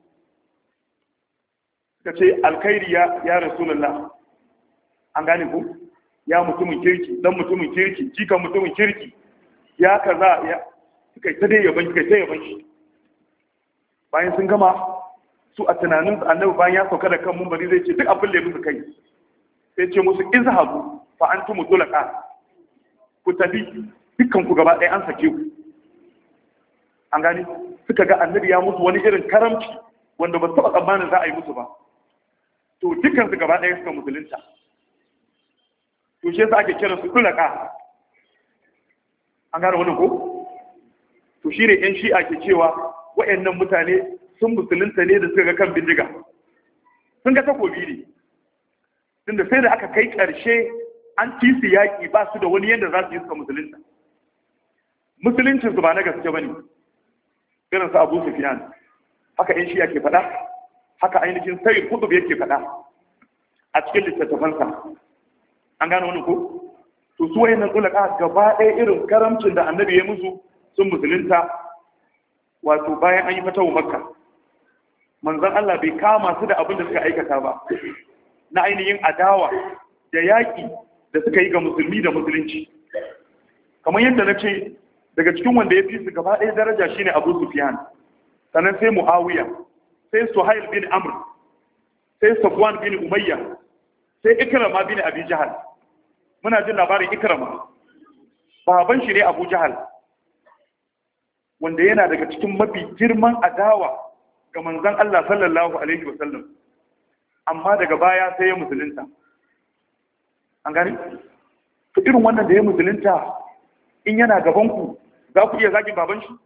S1: Suka ce alkhairi ya Rasulullah. An gane ku? Ya mutumin kirki, dan mutumin kirki, jikan mutumin kirki. Ya kaza ya suka ta dai yaban shi. Bayan sun gama su a tunanin annabi bayan ya sauka da kan mumbari zai ce duk abin da ya musu kai, sai ce musu izhabu fa antum tulqa, ku tafi dukkan ku gaba ɗaya an sake ku. An gani suka ga annabi ya musu wani irin karamci wanda ba su taɓa tsammanin za a yi musu ba. To dukkan su gaba ɗaya suka musulunta. To shi yasa ake kiran su tulqa. An gane wannan ko? To shi ne ƴan shi'a ke cewa waɗannan mutane sun musulunta ne da suka ga kan bindiga, sun ga takobi ne, tunda sai da aka kai ƙarshe an ci su yaƙi ba su da wani yadda za su yi suka musulunta. Musuluncinsu ba na gaske ba ne, irin su Abu Sufyan, haka ‘yan shiya ke faɗa, haka ainihin Sayyid Qutb yake faɗa a cikin littattafansa. An gane wani ko? To su wayannan tsulaka gaba ɗaya irin karamcin da annabi ya musu sun musulunta, wato bayan an yi fatawa Makka. Manzon Allah bai kama su da abin da suka aikata ba na ainihin adawa da yaƙi da suka yi ga musulmi da musulunci. Kamar yadda na ce daga cikin wanda ya fi su gaba ɗaya daraja shine Abu Sufyan, sannan sai Muawiya, sai Suhail bin Amr, sai Safwan bin Umayya, sai Ikrama bin Abi Jahal. Muna jin labarin Ikrama, baban shi ne Abu Jahal, wanda yana daga cikin mafi girman adawa ga manzon Allah sallallahu alaihi wasallam, amma daga baya sai ya musulunta. An gani? To irin wannan da ya musulunta in yana gaban ku za ku iya zagin baban shi?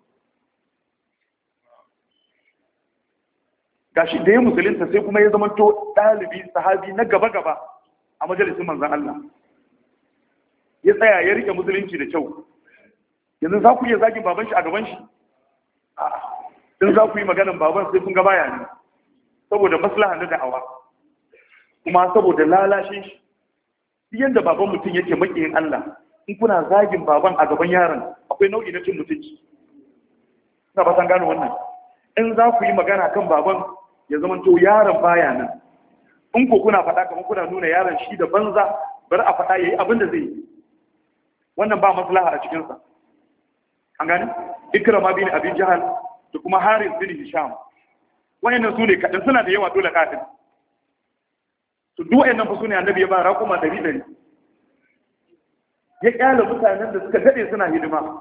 S1: Gashi da ya musulunta sai kuma ya zama to ɗalibi sahabi na gaba-gaba a majalisun manzon Allah. Ya tsaya ya rike musulunci da kyau. Yanzu za ku iya zagin baban shi a gaban shi? A'a. In za ku yi maganin baban sai kun ga baya ne, saboda maslaha na da'awa, kuma saboda lalashin shi. Yanda baban mutum yake makiyin Allah, in kuna zagin baban a gaban yaron akwai nau'i na cin mutunci. Ina ba san gano wannan. In za ku yi magana kan baban ya zama to yaron baya nan. In ko kuna faɗa kamar kuna nuna yaron shi da banza, bari a faɗa yayi abin da zai yi. Wannan ba maslaha a cikin sa. An gani? Ikrama bin Abi Jahal da kuma Harith bin Hisham. Wayannan su ne kadan, suna da yawa dole kafin. To duk wayannan fa su ne annabi ya ba raƙuma 100. Ya kyale mutanen da suka dade suna hidima.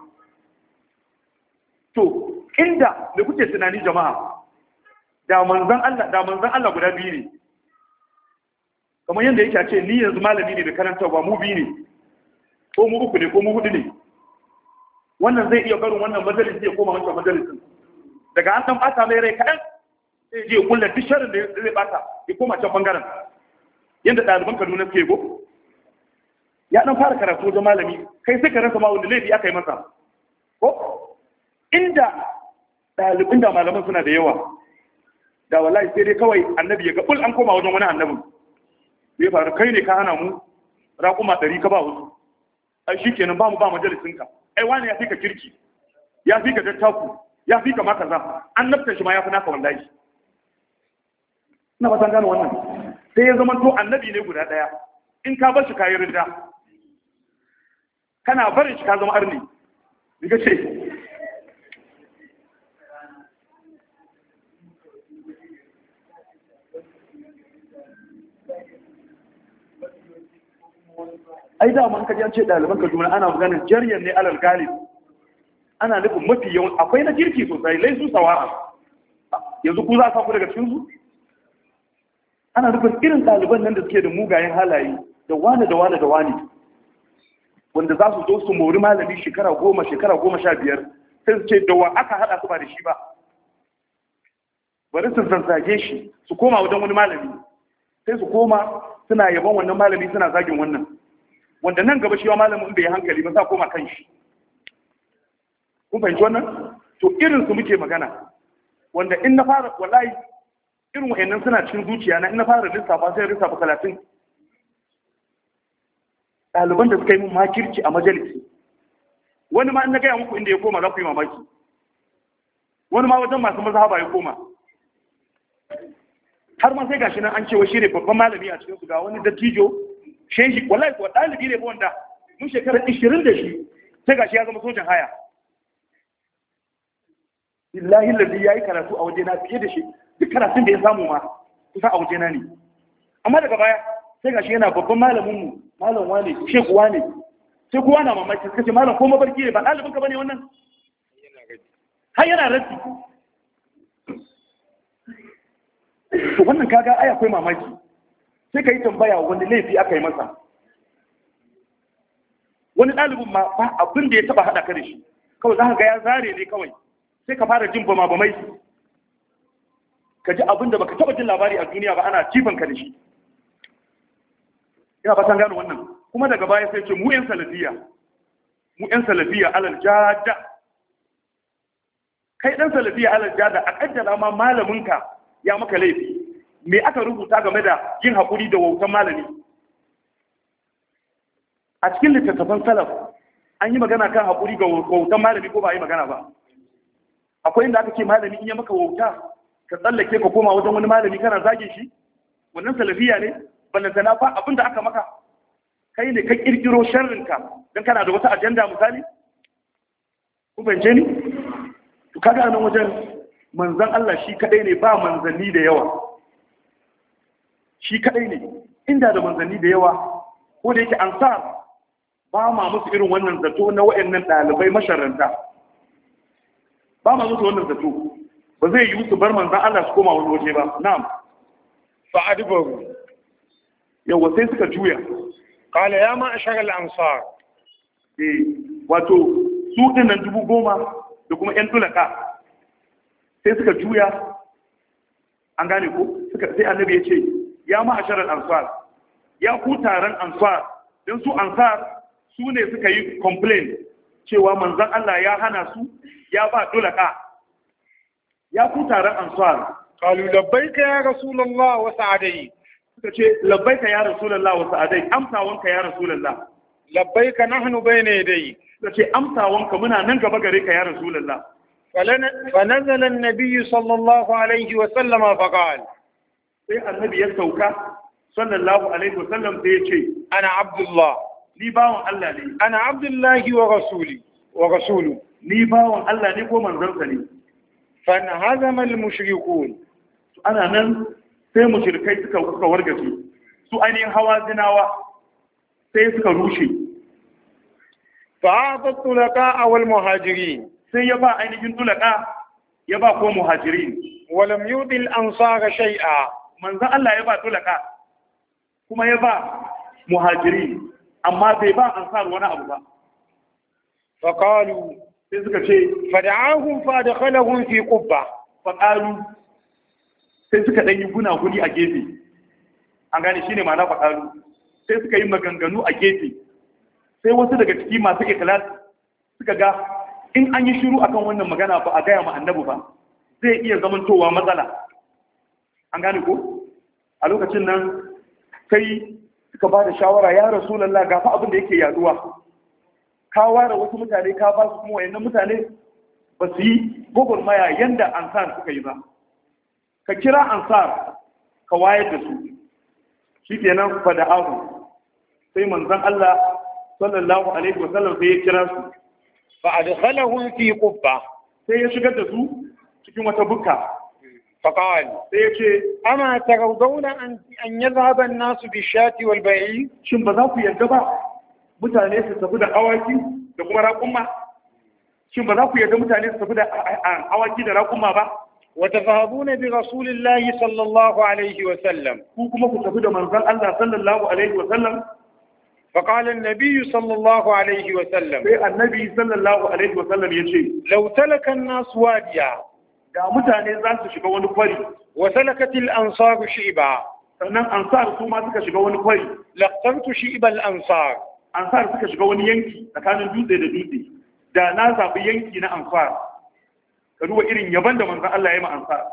S1: To inda da kuke tunani jama'a, da manzon Allah guda biyu ne. Kamar yadda yake ce ni yanzu malami ne da karantarwa, mu biyu ne, ko mu uku ne, ko mu hudu ne. Wannan zai iya barin wannan majalisi ya koma wancan majalisin. Daga an san bata mai rai kaɗan, sai je kulla duk sharrin da zai bata ya koma can bangaren. Yadda ɗaliban Kaduna suke go, ya ɗan fara karatu wajen malami, kai sai ka rasa ma wanda laifi aka yi masa. Ko inda ɗalibin da malaman suna da yawa, da wallahi sai dai kawai annabi ya ga bul an koma wajen wani annabin. Bai faru kai ne ka hana mu raƙuma 100 ka ba wasu. Ai shikenan ba mu ba majalisinka. Ai wani ya fi ka kirki, ya fi ka dattaku, ya fi ka makaza, annabta shi ma ya fi naka wallahi. Ina ba san gano wannan. Sai ya zama to annabi ne guda ɗaya. In ka bar shi kayi ridda, kana barin shi ka zama arni. Diga ce ai da mun kaji an ce ɗaliban Kaduna ana maganar jaryan ne alal galib, ana nufin mafi yawan akwai na kirki sosai laisu sawa'a. Yanzu ku za a saku daga cikin su? Ana nufin irin ɗaliban nan da suke da mugayen halaye, da wane da wane da wane, wanda za su zo su mori malami shekara 10 shekara 15, sai su ce da wa aka haɗa su ba da shi ba, bari su zazzage shi su koma wajen wani malami, sai su koma suna yaban wannan malami suna zagin wannan, wanda nan gaba shi wa malamin bai hankali ba sa koma kan shi. Kun fahimci wannan? To irin su muke magana, wanda in na fara wallahi irin wayannan suna cikin zuciya na, in na fara lissafa sai lissafa 30 ɗaliban da suka yi mun makirci a majalisi. Wani ma in na gaya muku inda ya koma za ku yi mamaki. Wani ma wajen masu mazhaba ya koma. Har ma sai gashi nan an cewa shi ne babban malami a cikin su, ga wani dattijo shehi, wallahi ko ɗalibi ne wanda mun shekara 20 da shi, sai gashi ya zama sojan haya. Billahi lalli ya yi karatu a wajena fiye da shi, duk karatun da ya samu ma kusa a wajena ne. Amma daga baya sai gashi yana babban malaminmu, malam wane, sheku wane, sai kowa na mamaki suka ce malam ko mabarki ne, ba ɗalibin ka bane wannan? Har yana raddi. To wannan kaga ai akwai mamaki. Sai ka yi tambaya wani laifi aka yi masa. Wani ɗalibin ma ba abin da ya taba haɗa ka da shi, kawai za ka ga ya zare ne kawai, sai ka fara jin bama-bamai, ka ji abin da baka taba jin labari a duniya ba ana jifan ka da shi. Ina fatan gano wannan. Kuma daga baya sai ce mu 'yan salafiya alal jada. Kai ɗan salafiya alal jada, a ƙaddara ma malaminka ya maka laifi, me aka rubuta game da yin haƙuri da wautan malami? A cikin littattafan salaf an yi magana kan haƙuri ga wautan malami ko ba a yi magana ba? Akwai inda aka ce malami in ya maka wauta ka tsallake ka koma wajen wani malami kana zage shi? Wannan salafiya ne? Ballantana fa abin da aka maka kai ne ka kirkiro sharrinka don kana da wata ajanda misali? Ku fahimce ni? To kaga nan wajen manzan Allah shi kadai ne, ba manzanni da yawa. Shi kadai ne, inda da manzanni da yawa, ko da yake ansar ba ma musu irin wannan zato na wayannan ɗalibai masharanta. Ba ma musu wannan zato. Ba zai yi musu bar manzan Allah su koma wani waje ba. Na'am.
S2: Fa'adbaru.
S1: Yawa sai suka juya.
S2: Qala ya ma'ashar al-ansar.
S1: Wato su dinnan 10,000 da kuma ƴan tulaka. Sai suka juya, an gane ko? Sai annabi ya ce ya ma'ashar al-ansar, ya ku taron ansar, don su ansar su ne suka yi complain cewa manzan Allah ya hana su, ya ba tulaka. Ya ku taron ansar.
S2: Qalu labbaika ya rasulullah wa sa'adai.
S1: Suka ce labbaika ya rasulullah wa sa'adai, amsawanka ya rasulullah.
S2: Labbaika nahnu bayna yadayk.
S1: Suka ce amsawanka muna nan gaba gare ka ya rasulullah.
S2: فنزل النبي صلى الله عليه وسلم فقال
S1: sai annabi ya sauka sallallahu alaihi wasallam sai ya ce
S2: أنا عبد الله
S1: ni bawan Allah ne
S2: أنا عبد الله ورسوله
S1: ni bawan Allah ne ko manzansa ne
S2: فانهزم المشركون
S1: ana nan sai mushrikai suka wargaje su ainihin hawa zinawa sai suka rushe
S2: فأعطى الطلقاء والمهاجرين
S1: sai ya ba ainihin tulaka ya ba ko muhajirin
S2: ولم يؤذي الأنصار شيئا
S1: manzan Allah ya ba tulaka kuma ya ba muhajirin amma bai ba ansar wani abu ba
S2: فقالوا
S1: sai suka ce
S2: فدعاهم فادخلهم في قبة
S1: faƙalu sai suka ɗan yi gunaguni a gefe an gane shi ne ma'ana faƙalu sai suka yi maganganu a gefe sai wasu daga ciki masu ikilas suka ga in an yi shiru akan wannan magana ba a gaya ma annabi ba zai iya zamantowa matsala an gane ko a lokacin nan sai suka ba da shawara ya rasulallah gafa abin da yake yaduwa ka ware wasu mutane ka ba su kuma wayannan mutane ba su yi gwagwarmaya yanda ansar suka yi ba ka kira ansar ka wayar da su shi kenan fada ahu sai manzon Allah sallallahu alaihi wasallam sai ya kira su
S2: fa adkhalahum fi qubba
S1: sai ya shigar da su cikin wata bukka
S2: fa qala
S1: sai ya ce
S2: ama tarawdawna an yadhhaba an-nas bi-shati wal-ba'i
S1: shin ba za ku yarda ba mutane su tafi da awaki da kuma raƙuma shin ba za ku yarda mutane su tafi da awaki da raƙuma ba
S2: وتذهبون برسول الله صلى الله عليه وسلم
S1: كما كتبوا من ذا الله صلى الله عليه وسلم
S2: فقال النبي صلى الله عليه وسلم
S1: النبي صلى الله عليه وسلم يجي
S2: لو تلك الناس واديا
S1: da mutane za su shiga wani kwari
S2: wa salakatil ansar shi'ba
S1: sannan ansar su ma suka shiga wani kwari
S2: laqtartu shi'bal ansar
S1: suka shiga wani yanki tsakanin dutse da dutse da na zabi yanki na ansar ka duba irin yaban da manzon Allah ya yi ma ansar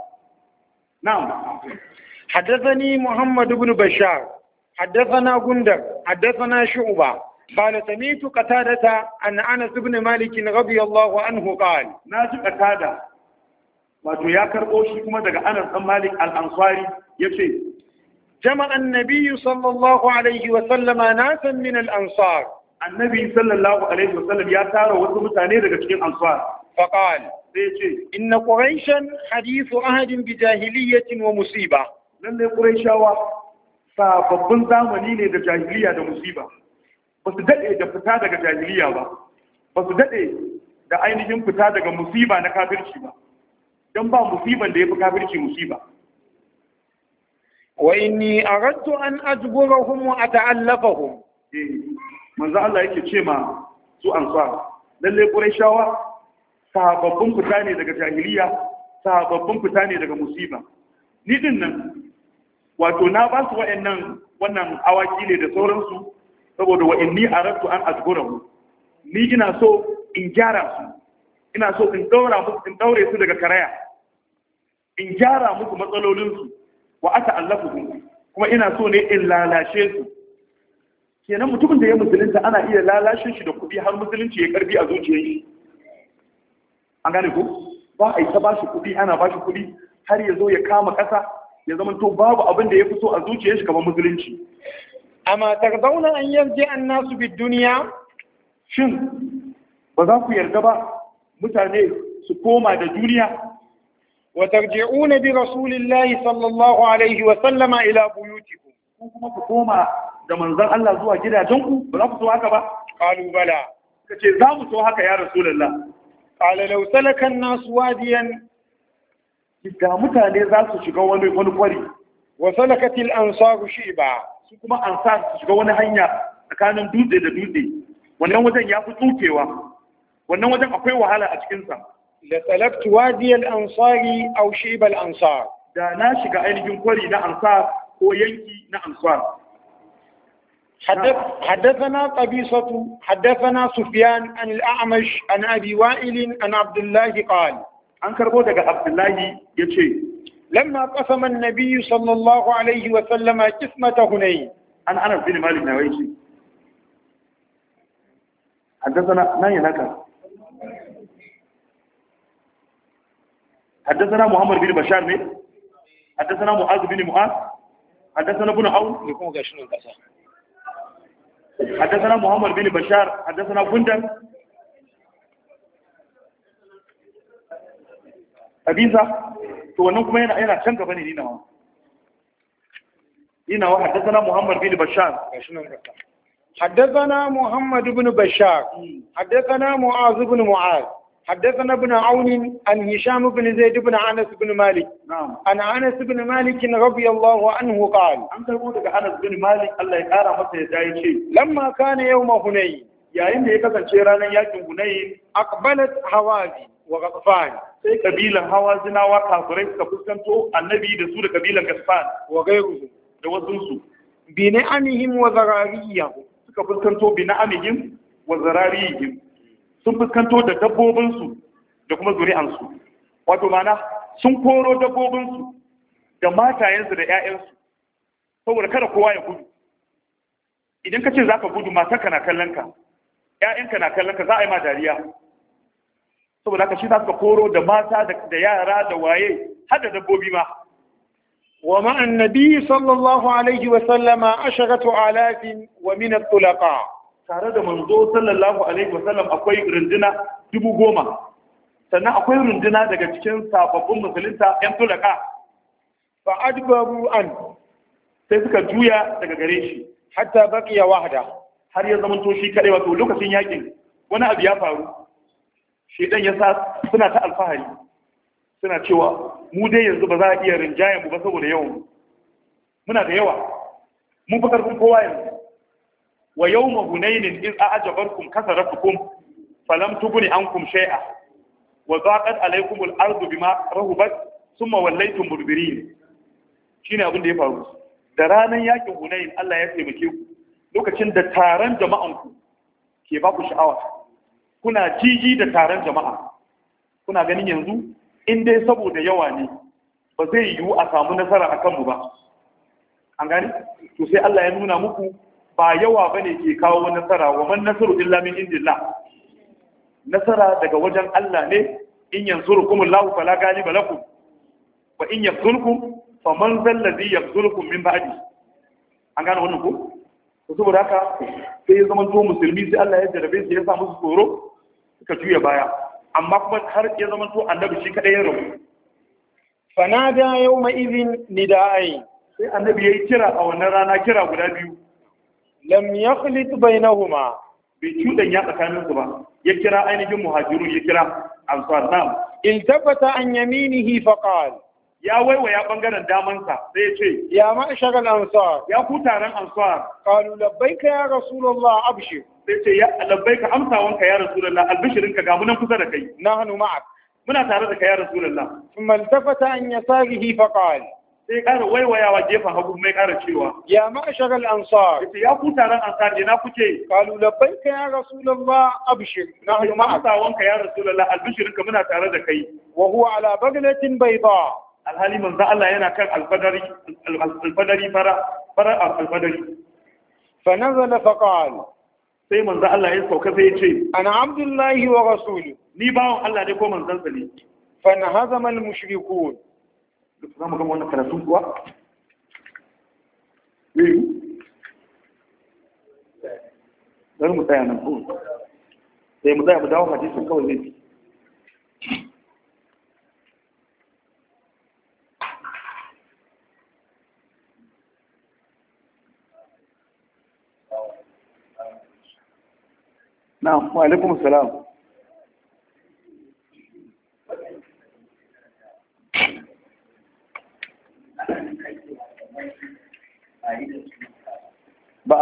S1: na'am
S2: حدثني محمد بن بشار حدثنا غندر حدثنا شعبة قال سمعت قتادة عن أنس بن مالك رضي الله عنه قال
S1: ناجي قتادة wato ya karɓo shi kuma daga Anas ɗan Malik al-Ansari yace
S2: جمع النبي صلى الله عليه وسلم ناسا من الأنصار
S1: النبي صلى الله عليه وسلم يا ترى wasu mutane daga cikin ansar
S2: فقال
S1: sai yace
S2: إن قريشا حديث عهد بجاهلية ومصيبة
S1: lalle Qurayshawa sababbin zamani ne da jahiliya da musiba ba su dade da fita daga jahiliya ba su dade da ainihin fita daga musiba na kafirci ba don ba musiban da ya fi kafirci musiba
S2: wa inni aradtu an ajburahum wa ata'allafahum
S1: manzo Allah yake ce ma su ansar lalle Qurayshawa sababbin fita ne daga jahiliya sababbin fita ne daga musiba ni din nan wato na ba su wannan awaki ne da sauransu saboda wa inni aradtu an ajburahum ni ina so in gyara su ina so in daure su daga karaya in gyara musu matsalolinsu wa aka allafuhum kuma ina so ne in lalashe su kenan mutumin da ya musulunta ana iya lalashe shi da kuɗi har musulunci ya karbi a zuciyar shi an gane ko ba a yi ta bashi kuɗi ana bashi kuɗi har ya zo ya kama ƙasa ya zama to babu abin da ya fito a zuciyar shi kamar musulunci
S2: amma tarzauna an yarje an nasu bid duniya
S1: shin ba za ku yarda ba mutane su koma da duniya
S2: wa tarji'una bi rasulillahi sallallahu alaihi wa sallama ila buyutikum
S1: ku kuma ku koma da manzon Allah zuwa gidajenku ba za ku so haka ba
S2: qalu bala
S1: kace za mu so haka ya rasulullah
S2: qala law salaka an-nas wadiyan
S1: da mutane za su shiga wani kwari
S2: wa salakatil ansaru shi'ba
S1: su kuma ansar su shiga wani hanya tsakanin dutse da dutse wannan wajen ya fi tsukewa wannan wajen akwai wahala a cikinsa
S2: da salaktu wadiyal ansari aw shibal ansar
S1: da na shiga ainihin kwari na ansar ko yanki na ansar
S2: حدثنا قبيصة حدثنا سفيان عن الأعمش عن أبي وائل عن عبد الله قال
S1: عن كربو دغ عبد الله يچه
S2: لما قسم النبي صلى الله عليه وسلم قسمة هنين
S1: عن أنس بن مالك نويشي حدثنا ناي لك حدثنا محمد بن بشار ne حدثنا معاذ بن معاذ حدثنا ابن عون
S2: ne kuma gashi nan kasa
S1: حدثنا محمد بن بشار حدثنا غندر Abisa to wannan kuma yana can gaba ne ina wa حدثنا محمد بن بشار
S2: gashi nan kasa حدثنا محمد بن بشار حدثنا معاذ بن معاذ حدثنا ابن عون عن هشام بن زيد بن انس بن مالك
S1: نعم
S2: عن انس بن مالك رضي الله عنه قال
S1: an karbo daga Anas bin Malik Allah ya kara masa ya dai ce
S2: لما كان يوم هنين
S1: yayin da ya kasance ranar yakin Hunayn
S2: أقبلت هوازن وغطفان
S1: sai kabilan Hawazinawa kafirai suka fuskanto annabi da su da kabilan Gasfan
S2: وغيرهم
S1: da wasu su
S2: بنعمهم وذراريهم
S1: suka fuskanto bi na'amihim wa zararihim sun fuskanto da dabbobinsu da kuma zuri'ansu wato mana sun koro dabbobinsu da matayensu da 'ya'yansu saboda kada kowa ya gudu idan ka ce za ka gudu matarka na kallonka 'ya'yanka na kallonka za a yi ma dariya saboda haka shi za ka koro da mata da yara da waye har da dabbobi ma
S2: ومع النبي صلى الله عليه وسلم 10,000 ومن الطلقاء
S1: tare da manzo sallallahu alaihi wasallam akwai runduna 10,000 sannan akwai runduna daga cikin sababbin musulunta yan tulaka
S2: fa adbaru an
S1: sai suka juya daga gare shi
S2: hatta baqiya wahda
S1: har ya zama to shi kadai wato lokacin yakin wani abu ya faru shedan ya sa suna ta alfahari suna cewa mu dai yanzu ba za a iya rinjayen mu ba saboda yawan muna da yawa mun fi karfin kowa yanzu wa yawma hunainin iz a'jabarkum kasaratukum falam tughni ankum shay'a wa daqat alaykum al-ardu bima rahubat thumma wallaytum mudbirin shine abin da ya faru da ranan yakin hunain Allah ya taimake ku lokacin da taron jama'an ku ke ba ku sha'awa kuna jiji da taron jama'a kuna ganin yanzu in dai saboda yawa ne ba zai yiwu a samu nasara akan mu ba an gani to sai Allah ya nuna muku ba yawa bane ke kawo nasara wa man nasaru illa min indillah nasara daga wajen Allah ne in yansurukum Allah fala ghaliba lakum wa in yakhzulkum faman zal ladhi yakhzulukum min ba'di an gane wannan ko to saboda haka sai ya zama to musulmi sai Allah ya jarabe su ya sa musu tsoro suka juya baya amma kuma har ya zama to annabi shi kadai ya rabu
S2: fanada yawma idhin nida'ai
S1: sai annabi yayi kira a wannan rana kira guda biyu
S2: lam yakhlit bainahuma
S1: bai cudan ya tsakanin su ba ya kira ainihin muhajirun ya kira ansar nam
S2: iltafata an yaminihi faqal
S1: ya waiwaya bangaren damansa sai ya ce
S2: ya ma'shar al-ansar
S1: ya ku taron ansar
S2: qalu labbaika ya rasulullah abshir
S1: sai ce ya labbaika amsawanka ya rasulullah albishirinka ga munan kusa da kai
S2: nahnu ma'ak
S1: muna tare da kai ya rasulullah
S2: thumma iltafata an yasarihi faqal
S1: sai ƙara waiwayawa gefen hagu mai ƙara cewa
S2: ya ma'shar al-ansar
S1: yace ya ku taron ansar ina kuke
S2: qalu labbaika ya rasulullah abshir nahnu ma'ak
S1: amsawanka ya rasulullah albishirinka muna tare da kai
S2: wa huwa ala baglatin bayda
S1: alhali manzo Allah yana kan alfadari fara alfadari
S2: fa nazala faqal
S1: sai manzo Allah ya sauka sai ya ce
S2: ana abdullahi wa rasuluhu
S1: ni bawon Allah ne ko manzon sa ne
S2: fa nahazama al-mushrikun
S1: za mu gama wannan karatu kuwa yiwu bari mu tsaya nan ko sai mu tsaya mu dawo hadisin kawai zai fi na'am wa alaikum assalam ba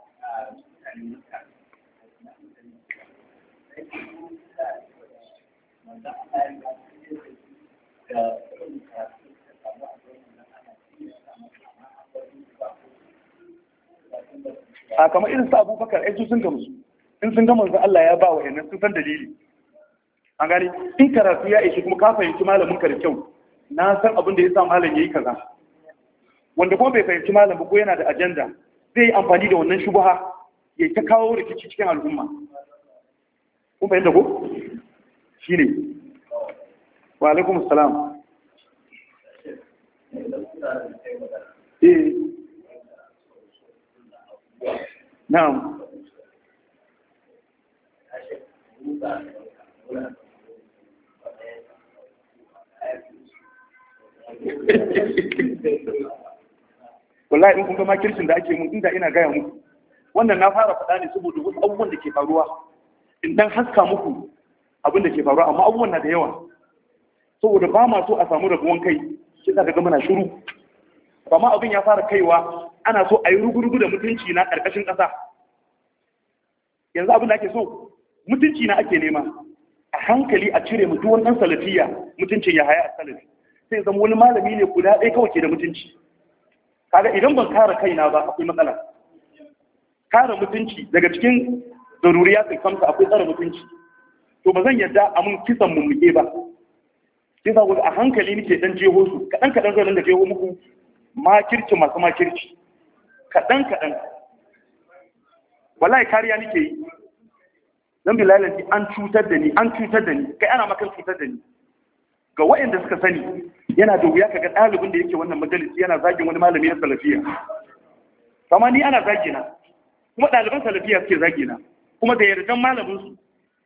S1: a kamar irin su abubakar ai sun gamsu in sun gama Allah ya ba wa yannan sun san dalili an gani in karatu ya ishi kuma ka fahimci malamin ka da kyau na san abin da ya sa malam yayi kaza wanda kuma bai fahimci malam ba ko yana da ajanda zai yi amfani da wannan shubha ya ta kawo rikici cikin al'umma kun fahimta ko shine wa alaikum assalam eh na'am wallahi in kun ga makircin da ake mun inda ina gaya muku wannan na fara faɗa ne saboda wasu abubuwan da ke faruwa in dan haska muku abin da ke faruwa amma abubuwan na da yawa saboda ba ma so a samu rabuwan kai shi za ka ga muna shiru amma abin ya fara kaiwa ana so a yi rugurugu da mutunci na ƙarƙashin ƙasa yanzu abin da ake so mutunci na ake nema a hankali a cire mutu wannan salafiya mutuncin ya haya a salafi sai zama wani malami ne guda ɗaya kawai ke da mutunci kaga idan ban kare kaina ba akwai matsala kare mutunci daga cikin zaruriya sai kamsa akwai tsare mutunci to ba zan yarda a mun kisan mummuke ba sai sa a hankali nake dan jeho su kadan kadan zan da jeho muku makirci masu makirci kadan kadan wallahi kariya nake yi dan bilalati an cutar da ni kai ana maka cutar da ni ga waɗanda suka sani yana da wuya kaga ɗalibin da yake wannan majalisi yana zagin wani malami na salafiya kama ni ana zagina kuma ɗaliban salafiya suke zagina kuma da yardan malamin su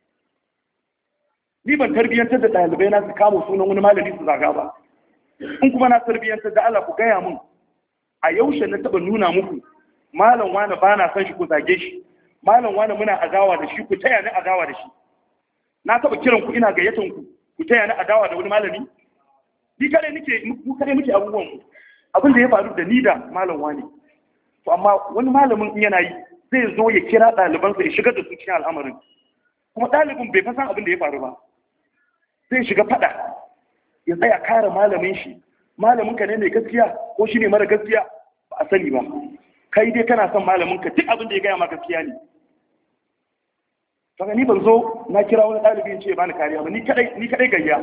S1: ni ban tarbiyyantar da ɗalibai na su kama sunan wani malami su zaga ba in kuma na tarbiyyantar da Allah ku gaya mun a yaushe na taɓa nuna muku malam wani ba na san shi ku zage shi malam wani muna adawa da shi ku taya ni adawa da shi na taɓa kiran ku ina gayyatan ku taya ni adawa da wani malami ni kare muke abubuwan mu abin da ya faru da ni da malam wani to amma wani malamin in yana yi zai zo ya kira ɗalibansa ya shigar da su cikin al'amarin kuma ɗalibin bai fasan abin da ya faru ba zai shiga faɗa ya tsaya kare malamin shi malamin ka ne mai gaskiya ko shi ne mara gaskiya ba a sani ba kai dai kana son malamin ka duk abin da ya gaya ma gaskiya ne kaga ni ban zo na kira wani ɗalibi in ce ya bani kariya ba ni kadai gayya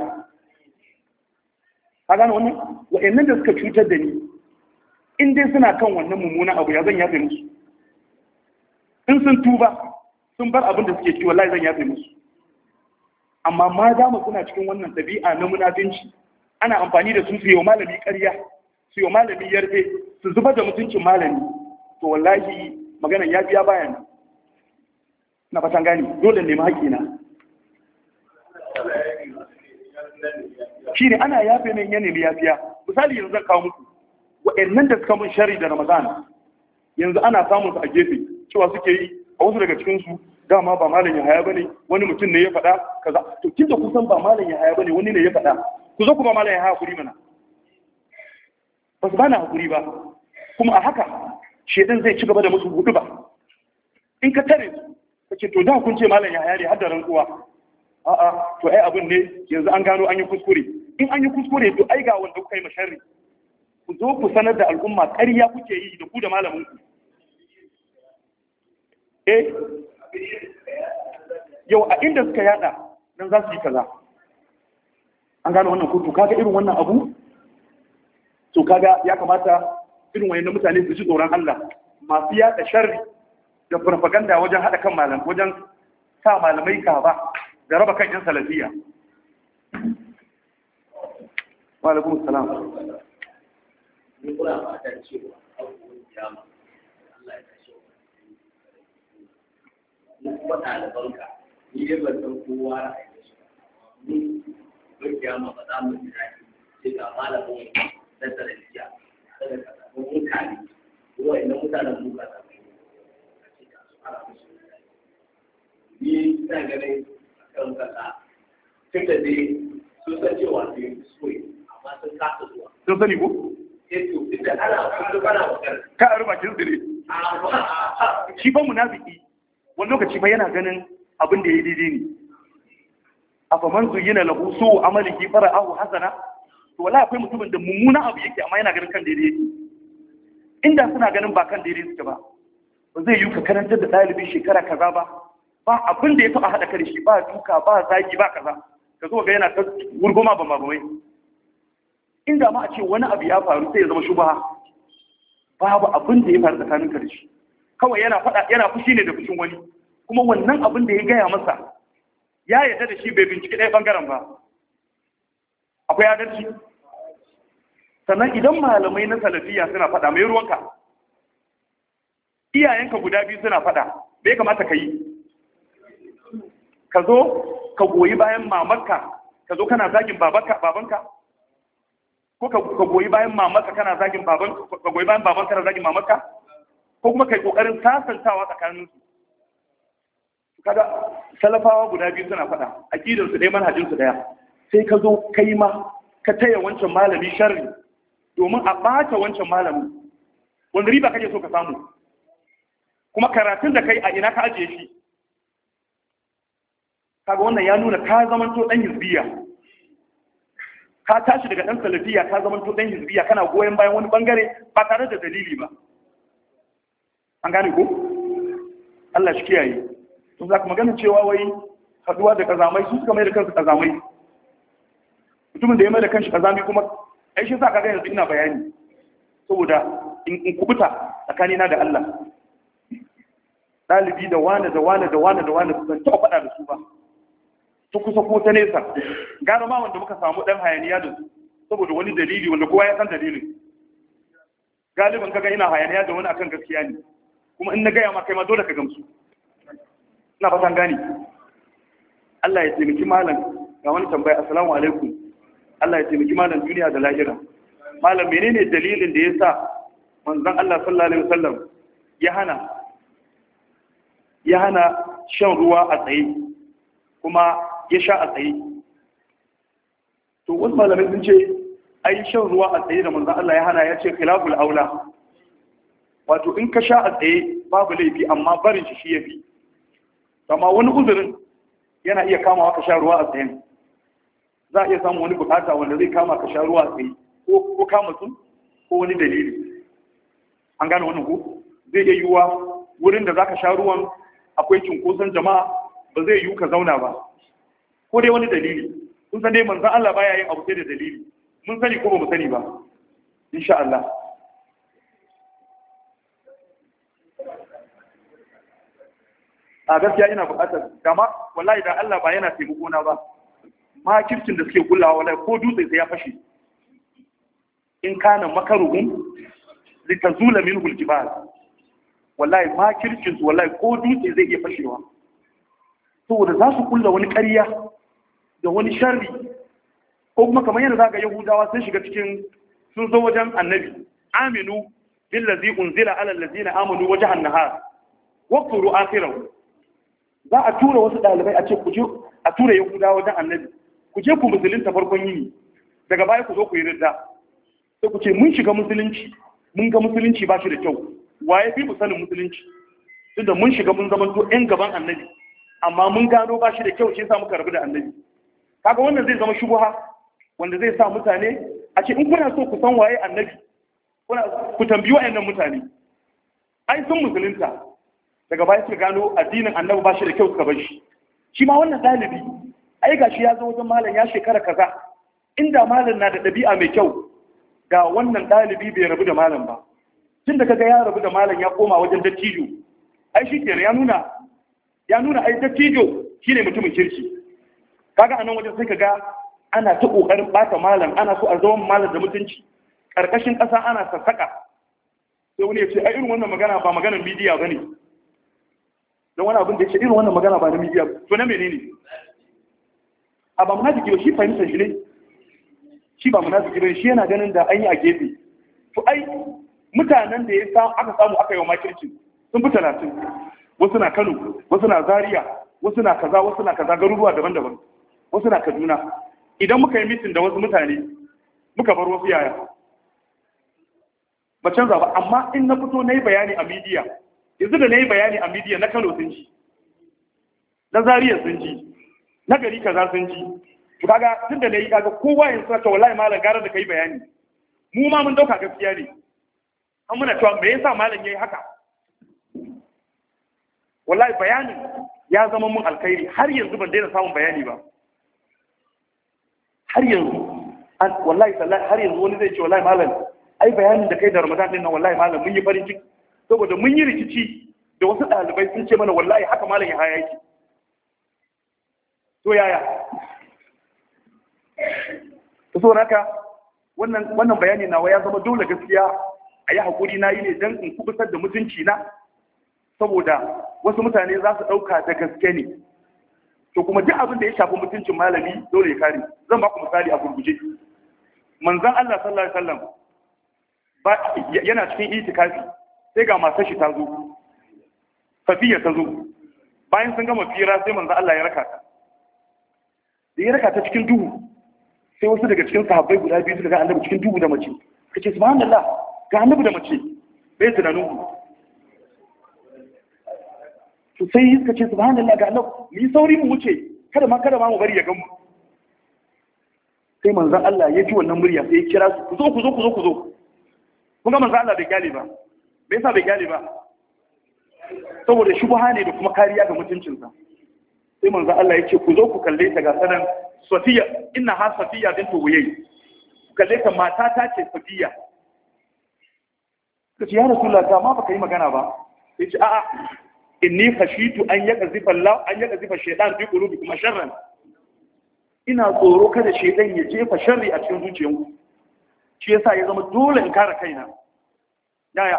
S1: ka gane wannan wa'annan da suka cutar da ni in dai suna kan wannan mummunan abu ya zan yafe musu in sun tuba sun bar abin da suke ci wallahi zan yafe musu amma ma za mu suna cikin wannan ɗabi'a na munafinci ana amfani da su su yi wa malami ƙarya su yi wa malami yarfe su zubar da mutuncin malami to wallahi maganan ya biya bayan na fatan gani dole nemi haƙƙina shi ne ana yafe min ya nemi yafiya misali yanzu zan kawo muku waɗannan da suka mun shari da ramadan yanzu ana samun su a gefe cewa suke yi a wasu daga cikinsu dama ba malam ya haya bane wani mutum ne ya faɗa kaza to kin da kusan ba malam ya haya bane wani ne ya faɗa ku zo ku ba malam ya haya hakuri mana ba su bana hakuri ba kuma a haka shedan zai ci gaba da musu hudu ba in ka tare su kace to da kun ce malam ya haya ne har da rantsuwa a'a to ai abin ne yanzu an gano an yi kuskure in an yi kuskure to ai ga wanda kuka yi masharri ku zo ku sanar da al'umma ƙarya kuke yi da ku da malamin ku yau a inda suka yada nan za su yi kaza an gano wannan kotu kaga irin wannan abu to kaga ya kamata irin wayannan mutane su ji tsoron Allah masu yada sharri da propaganda wajen hada kan malamai wajen sa malamai gaba da raba kan yan salafiya wa alaikum assalam
S3: ni kuna fatan cewa abubuwan kiyama Allah ya kashe mu kuma ɗalibanka ni dai ban san kowa ra'ayin shi ni ban kiyama ba za mu ji daɗi sai ga malamin na salafiya daga kasa mun kare kuma idan mutanen mu ka samu a ce ka su ana musu ni ina ganin kan kasa tun da dai sun san cewa sai su amma sun kasa zuwa
S1: sun sani ko ka a rubakin tsire shi fa munafiki wani lokaci fa yana ganin abin da ya yi daidai ne a faman zuyina lahu su amaliki fara'ahu hasana to wallahi akwai mutumin da mummuna abu yake amma yana ganin kan daidai yake inda suna ganin ba kan daidai suke ba ba zai yi ka karantar da ɗalibin shekara kaza ba ba abin da ya taɓa haɗa kare shi ba duka ba zagi ba kaza ka zo ga yana ta gurguma ba mabamai inda ma a ce wani abu ya faru sai ya zama shubaha babu abin da ya faru tsakanin da shi kawai yana faɗa yana fushi ne da fushin wani kuma wannan abin da ya gaya masa ya yarda da shi bai binciki ɗaya bangaren ba akwai adalci sannan idan malamai na salafiya suna faɗa mai ruwanka, iyayenka guda biyu suna faɗa, me ya kamata ka yi? Ka zo ka goyi bayan mamarka, ka zo kana zagin babanka, ko ka goyi bayan mamarka kana zagin babanka, ka goyi bayan babanka kana zagin mamarka, ko kuma kai kokarin sasantawa tsakanin su. Kaga salafawa guda biyu suna faɗa, aqidar su ɗaya, manhajin su ɗaya, sai ka zo kai ma ka taya wancan malami sharri domin a ɓata wancan malamin, wanda riba kake so ka samu, kuma karatun da kai a ina ka ajiye shi? Kaga wannan ya nuna ka zamanto dan hizbiya, ka tashi daga dan salafiya ka zamanto dan hizbiya, kana goyen bayan wani bangare ba tare da dalili ba. An gane ko? Allah shi kiyaye. To za ka magana cewa wai haduwa da kazamai, su suka mai da kansu kazamai. Mutumin da ya mai da kanshi kazami kuma ai shi sa ka ga yanzu ina bayani saboda in kubuta tsakanina da Allah. Dalibi da wane su zan taɓa faɗa da su ba, ta kusa ko ta nesa, gara ma wanda muka samu ɗan hayaniya da su saboda wani dalili wanda kowa ya san dalilin. Galibin kaga ina hayaniya da wani akan gaskiya ne, kuma in na gaya ma kai ma dole ka gamsu. Ina fatan gani. Allah ya taimaki malam. Ga wani tambaya, assalamu alaikum. Allah ya taimaki malam duniya da lahira. Malam, menene dalilin da ya sa manzon Allah sallallahu alaihi wasallam ya hana shan ruwa a tsaye kuma ya sha a tsaye? To wasu malamai sun ce ai shan ruwa a tsaye da manzon Allah ya hana, ya ce khilaful aula, wato in ka sha a tsaye babu laifi amma barin shi yafi. Amma wani uzurin yana iya kama ka sha ruwa a tsaye, za a iya samun wani bukata wanda zai kama ka sha ruwa a tsaye, ko kama sun ko wani dalili. An gane wannan ko? Zai iya yiwuwa wurin da zaka sha ruwan akwai cunkoson jama'a, ba zai yiwu ka zauna ba, ko dai wani dalili. Kun san dai manzon Allah baya yin abu sai da dalili. Mun sani ko ba mu sani ba? Insha Allah. A gaskiya ina buƙatar dama, wallahi da Allah ba yana taimako na ba, ma kirkin da suke kullawa wallahi ko dutse sai ya fashe. In kana makaruhum litazula minhu aljibal, wallahi ma kirkin su wallahi ko dutse zai iya fashewa, saboda za su kulla wani ƙarya da wani sharri. Ko kuma kamar yadda zaka Yahudawa sun shiga cikin, sun zo wajen Annabi, aminu billazi unzila ala allazina amanu wajhan nahar waqfuru akhirahu. Za a tura wasu dalibai a ce ku je a tura Yahudawa wajen Annabi, ku je ku musulunta farkon yini, daga baya ku zo ku yi ridda. Sai ku ce mun shiga musulunci, mun ga musulunci ba shi da kyau, waye fi mu sanin musulunci? Tunda mun shiga mun zama to ƴan gaban Annabi, amma mun gano ba shi da kyau, shi yasa muka rabu da Annabi. Kaga wannan zai zama shubha wanda zai sa mutane a ce in kuna so ku san waye Annabi, ku tambayi wayannan mutane. Ai sun musulunta, daga baya suka gano addinin Annabi ba shi da kyau, suka bar shi. Shi ma wannan dalibi ai gashi ya zo wajen malam ya shekara kaza, inda malam na da ɗabi'a mai kyau ga wannan dalibi bai rabu da malam ba. Tun da kaga ya rabu da malam ya koma wajen dattijo, ai shi kenan ya nuna ai dattijo shine mutumin kirki. Kaga anan wajen sai kaga ana ta kokarin bata malam, ana so a zama malam da mutunci, karkashin ƙasa ana sassaka. Sai wani ya ce ai irin wannan magana ba maganar midiya bane, don wani abin da ya ce irin wannan magana ba na midiya, to na menene? A ba munafiki ba, shi fahimtar shi ne, shi ba munafiki ba, shi yana ganin da an yi a gefe. To ai mutanen da aka samu aka yi wa makirci sun fi 30, wasu na Kano, wasu na Zaria, wasu na kaza garuruwa daban-daban, wasu na Kaduna. Idan muka yi mitin da wasu mutane muka bar wasu yaya ba canza ba. Amma in na fito na yi bayani a midiya, yanzu da na yi bayani a midiya na Kano sun ji, na Zaria sun ji, na gari kaza sun ji. To kaga tun da na yi, kaga kowa yanzu ta wallahi malam gara da kai bayani, mu ma mun dauka gaskiya ne. An muna cewa me yasa malam yayi haka? Wallahi bayanin ya zama mun alkhairi, har yanzu ban daina samun bayani ba. Har yanzu wallahi sallahi har yanzu wani zai ce wallahi malam ai bayanin da kai da Ramadan din nan wallahi malam mun yi farin ciki, saboda mun yi rikici da wasu ɗalibai sun ce mana wallahi haka malam ya haya yake. To yaya? To so haka wannan bayani nawa ya zama dole gaskiya a yi haƙuri na yi ne don in kubutar da mutunci na, saboda wasu mutane za su ɗauka da gaske ne. To kuma duk abin da ya shafi mutuncin malami dole ya kare. Zan ba ku misali a gurguje. Manzon Allah sallallahu alaihi wasallam yana cikin itikafi sai ga matar shi ta zo. Safiya ta zo. Bayan sun gama fira sai manzon Allah ya raka ta. Da ya raka ta cikin duhu sai wasu daga cikin sahabbai guda biyu suka ga annabi cikin duhu da mace. Kace subhanallah, ga annabi da mace. Bai tunanin ku. To sai suka ce subhanallah ga annabi, ni sauri mu wuce, kada ma mu bari ya gamu. Sai manzon Allah ya ji wannan murya sai ya kira su, ku zo. Kun ga manzon Allah bai gyale ba. Me yasa bai gyale ba? Saboda shubha ne da kuma kariya ga mutuncinsa. Sai manzon Allah ya ce ku zo ku kalle ta ga sanan Safiya, inna ha Safiya bintu Huyay. Ku kalle ta mata ta ce Safiya. Kace ya Rasulullah ta ma baka yi magana ba. Sai ce a'a, inni khashitu an yaqzifa shaytan fi qulubikum sharran. Ina tsoro kada shaytan ya jefa sharri a cikin zuciyanku. Shi yasa ya zama dole in kare kaina. Yaya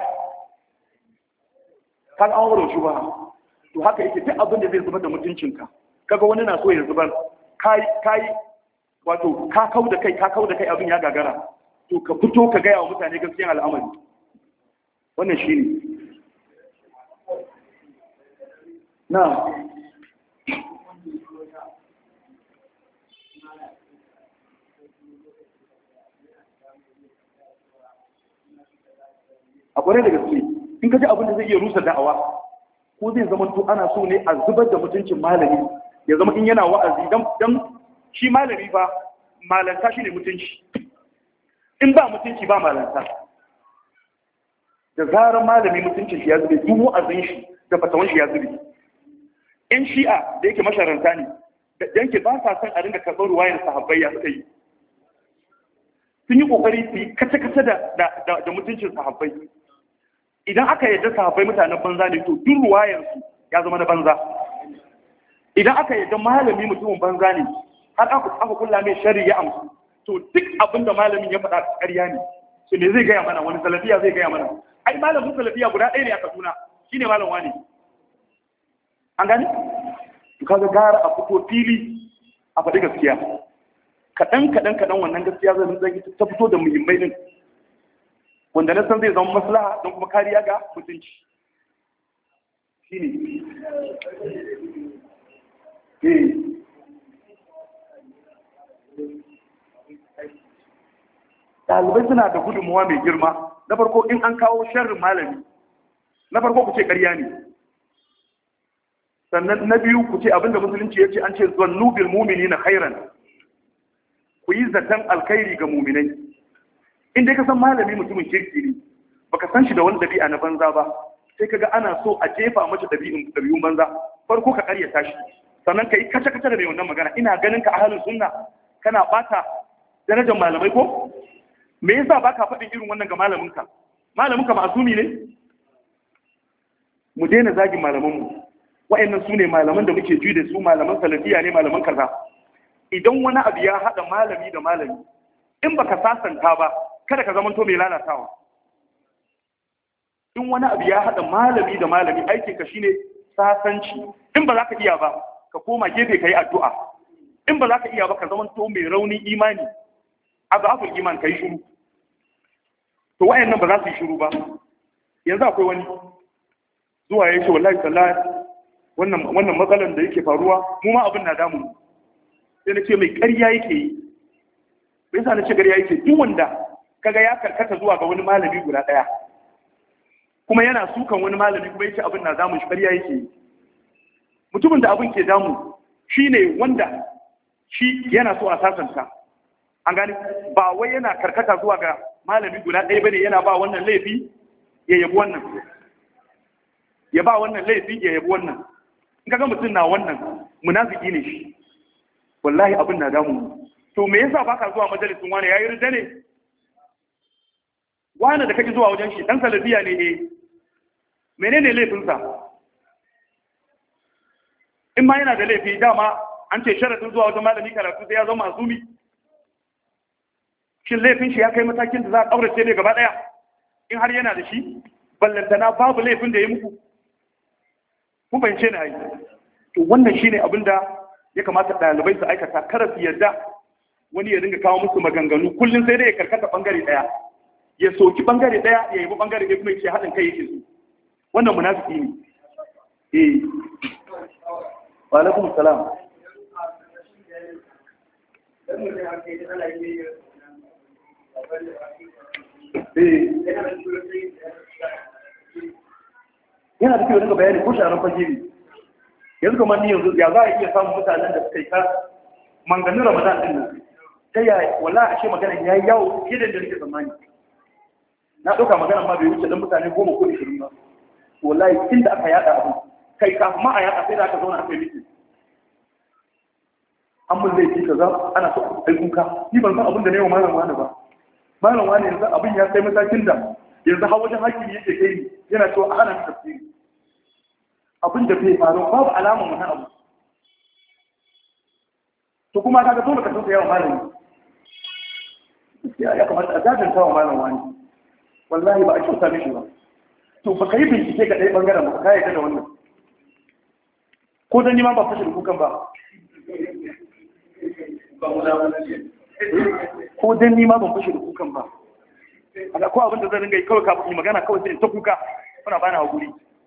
S1: kan aure shi ba, to haka yake duk abin da zai zubar da mutuncinka. Kaga wani na so ya zubar, kai wato ka kauda kai abin ya gagara. To ka fito ka gaya wa mutane gaskiyar al'amari. Wannan shine. Na a ƙwarai da gaske in ka ji abin da zai iya rusa da'awa ko zai zama to ana so ne a zubar da mutuncin malami, ya zama in yana wa'azi dan shi malami ba malanta shi ne mutunci, in ba mutunci ba malanta. Da zarar malami mutuncin shi ya zube, duk wa'azin shi da fatawan shi ya zube. in shi'a da yake masharanta ne da yanke ba sa son a ringa karɓar ruwayar sahabbai ya suka yi, sun yi ƙoƙari su yi kace-kace da mutuncin sahabbai. Idan aka yarda sahabbai mutanen banza ne, to duk ruwayarsu ya zama na banza. Idan aka yarda malami mutumin banza ne, har aka kulla mai shari ya amsu, to duk abin da malamin ya faɗa ƙarya ne. Su me zai gaya mana, wani salafiya zai gaya mana? Ai malamin salafiya guda ɗaya ne a Kaduna, shine malam wani. An gani? To kaga gara a fito fili a faɗi gaskiya. Kaɗan wannan gaskiya zai ta fito da muhimmai din, wanda na san zai zama maslaha don kuma kariya ga mutunci. Shine. Ɗalibai suna da gudunmuwa mai girma. Na farko in an kawo sharrin malami, na farko ku ce ƙarya ne. Sannan na biyu ku ce abinda musulunci ya ce, an ce zannu bil mu'minina khairan, ku yi zaton alkhairi ga mu'minai. In dai ka san malami mutumin kirki ne, baka san shi da wani dabi'a na banza ba, sai kaga ana so a jefa mata dabi'un banza, farko ka karyata shi, sannan ka yi kace-kace da mai wannan magana. Ina ganin ka ahlus sunna kana bata darajar malamai ko? Me yasa baka faɗin irin wannan ga malaminka? Malaminka ma'asumi ne? Mu daina zagin malamanmu. Wa'annan su ne malaman da muke ji da su, malaman salafiya ne, malaman kaza. Idan wani abu ya haɗa malami da malami, in baka sasanta ba, kada ka zamanto mai lalatawa. In wani abu ya haɗa malami da malami, aikinka shine sasanci. In ba za ka iya ba, ka koma gefe ka yi addu'a. In ba za ka iya ba, ka zamanto mai raunin imani, azabul iman, ka yi shuru. To wa'annan ba za su yi shuru ba. Yanzu akwai wani zuwa ya ce wallahi tallahi wannan matsalar da yake faruwa mu ma abin na damu. Sai na ce mai ƙarya yake yi. Bai sa na ce ƙarya yake, duk wanda kaga ya karkata zuwa ga wani malami guda ɗaya kuma yana sukan wani malami kuma yake abin na damu shi, ƙarya yake yi. Mutumin da abin ke damu shine wanda shi yana so a sasanta. An gani ba wai yana karkata zuwa ga malami guda ɗaya bane, yana ba wannan laifi ya yabi wannan, ya ba wannan laifi ya yabi wannan. In kaga mutum na wannan munafiki ne shi, wallahi abin na damu. To me yasa baka zuwa majalisin wani, yayi rida ne? Wani da kake zuwa wajen shi dan salafiya ne, menene laifinsa? In ma yana da laifi, dama an ce sharadin zuwa wajen malami karatu sai ya zama azumi. shin laifin shi ya kai matakin da za a ƙaurace ne gaba ɗaya in har yana da shi ballantana babu laifin da ya muku kun fahimce na yi to wannan shine abin da ya kamata ɗalibai su aikata kada su yarda wani ya dinga kawo musu maganganu kullum sai dai ya karkata bangare ɗaya ya soki bangare ɗaya ya yi bangare ɗaya kuma ya ce haɗin kai yake su wannan munafiki ne wa alaikum salam yana da kyau daga bayani ko sharan fage ne yanzu kamar ni yanzu ya za a iya samun mutanen da suka yi ka manganin ramadan din nan ta yaya wala a ce magana ya yi yawo fiye da nake tsammani na ɗauka magana ma bai wuce ɗan mutane 10 ko 20 ba wallahi tun da aka yada abu kai kafin ma a yada sai da aka zauna aka yi miki an mun zai ci kaza ana so ai kuka ni ban san abin da ne wa malam wani ba malam wani yanzu abin ya kai matakin da yanzu har wajen hakimi yake kai ni yana cewa a hana tafsiri abin da bai faru babu alamun wannan abu to kuma kaga dole ka tauka yawan malami ya kamata a jajanta wa malam wani wallahi ba a kyauta mishi ba to ba ka yi bincike ga ɗaya ɓangaren ba ka yi da wannan ko dan nima ba fashe da kukan ba ko dan nima ban fashe da kukan ba a ko abin da zan ringa yi kawai kafin yi magana kawai sai ta kuka kuna bani haƙuri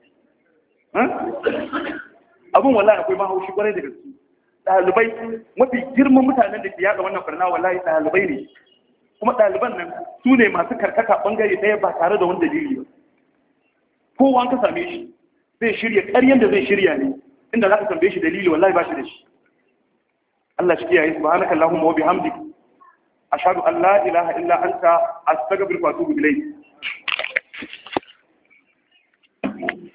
S1: abin wallahi akwai ba haushi kwarai da gaske ɗalibai mafi girman mutanen da ke yaɗa wannan barna wallahi ɗalibai ne kuma ɗaliban nan su ne masu karkata ɓangare ɗaya ba tare da wani dalili ba kowa an ka same shi zai shirya ƙaryen da zai shirya ne inda za ka tambaye shi dalili wallahi ba shi da shi Allah shi kiyaye subhanaka allahumma wa bihamdik ashhadu an la ilaha illa anta astaghfiruka wa atubu ilayk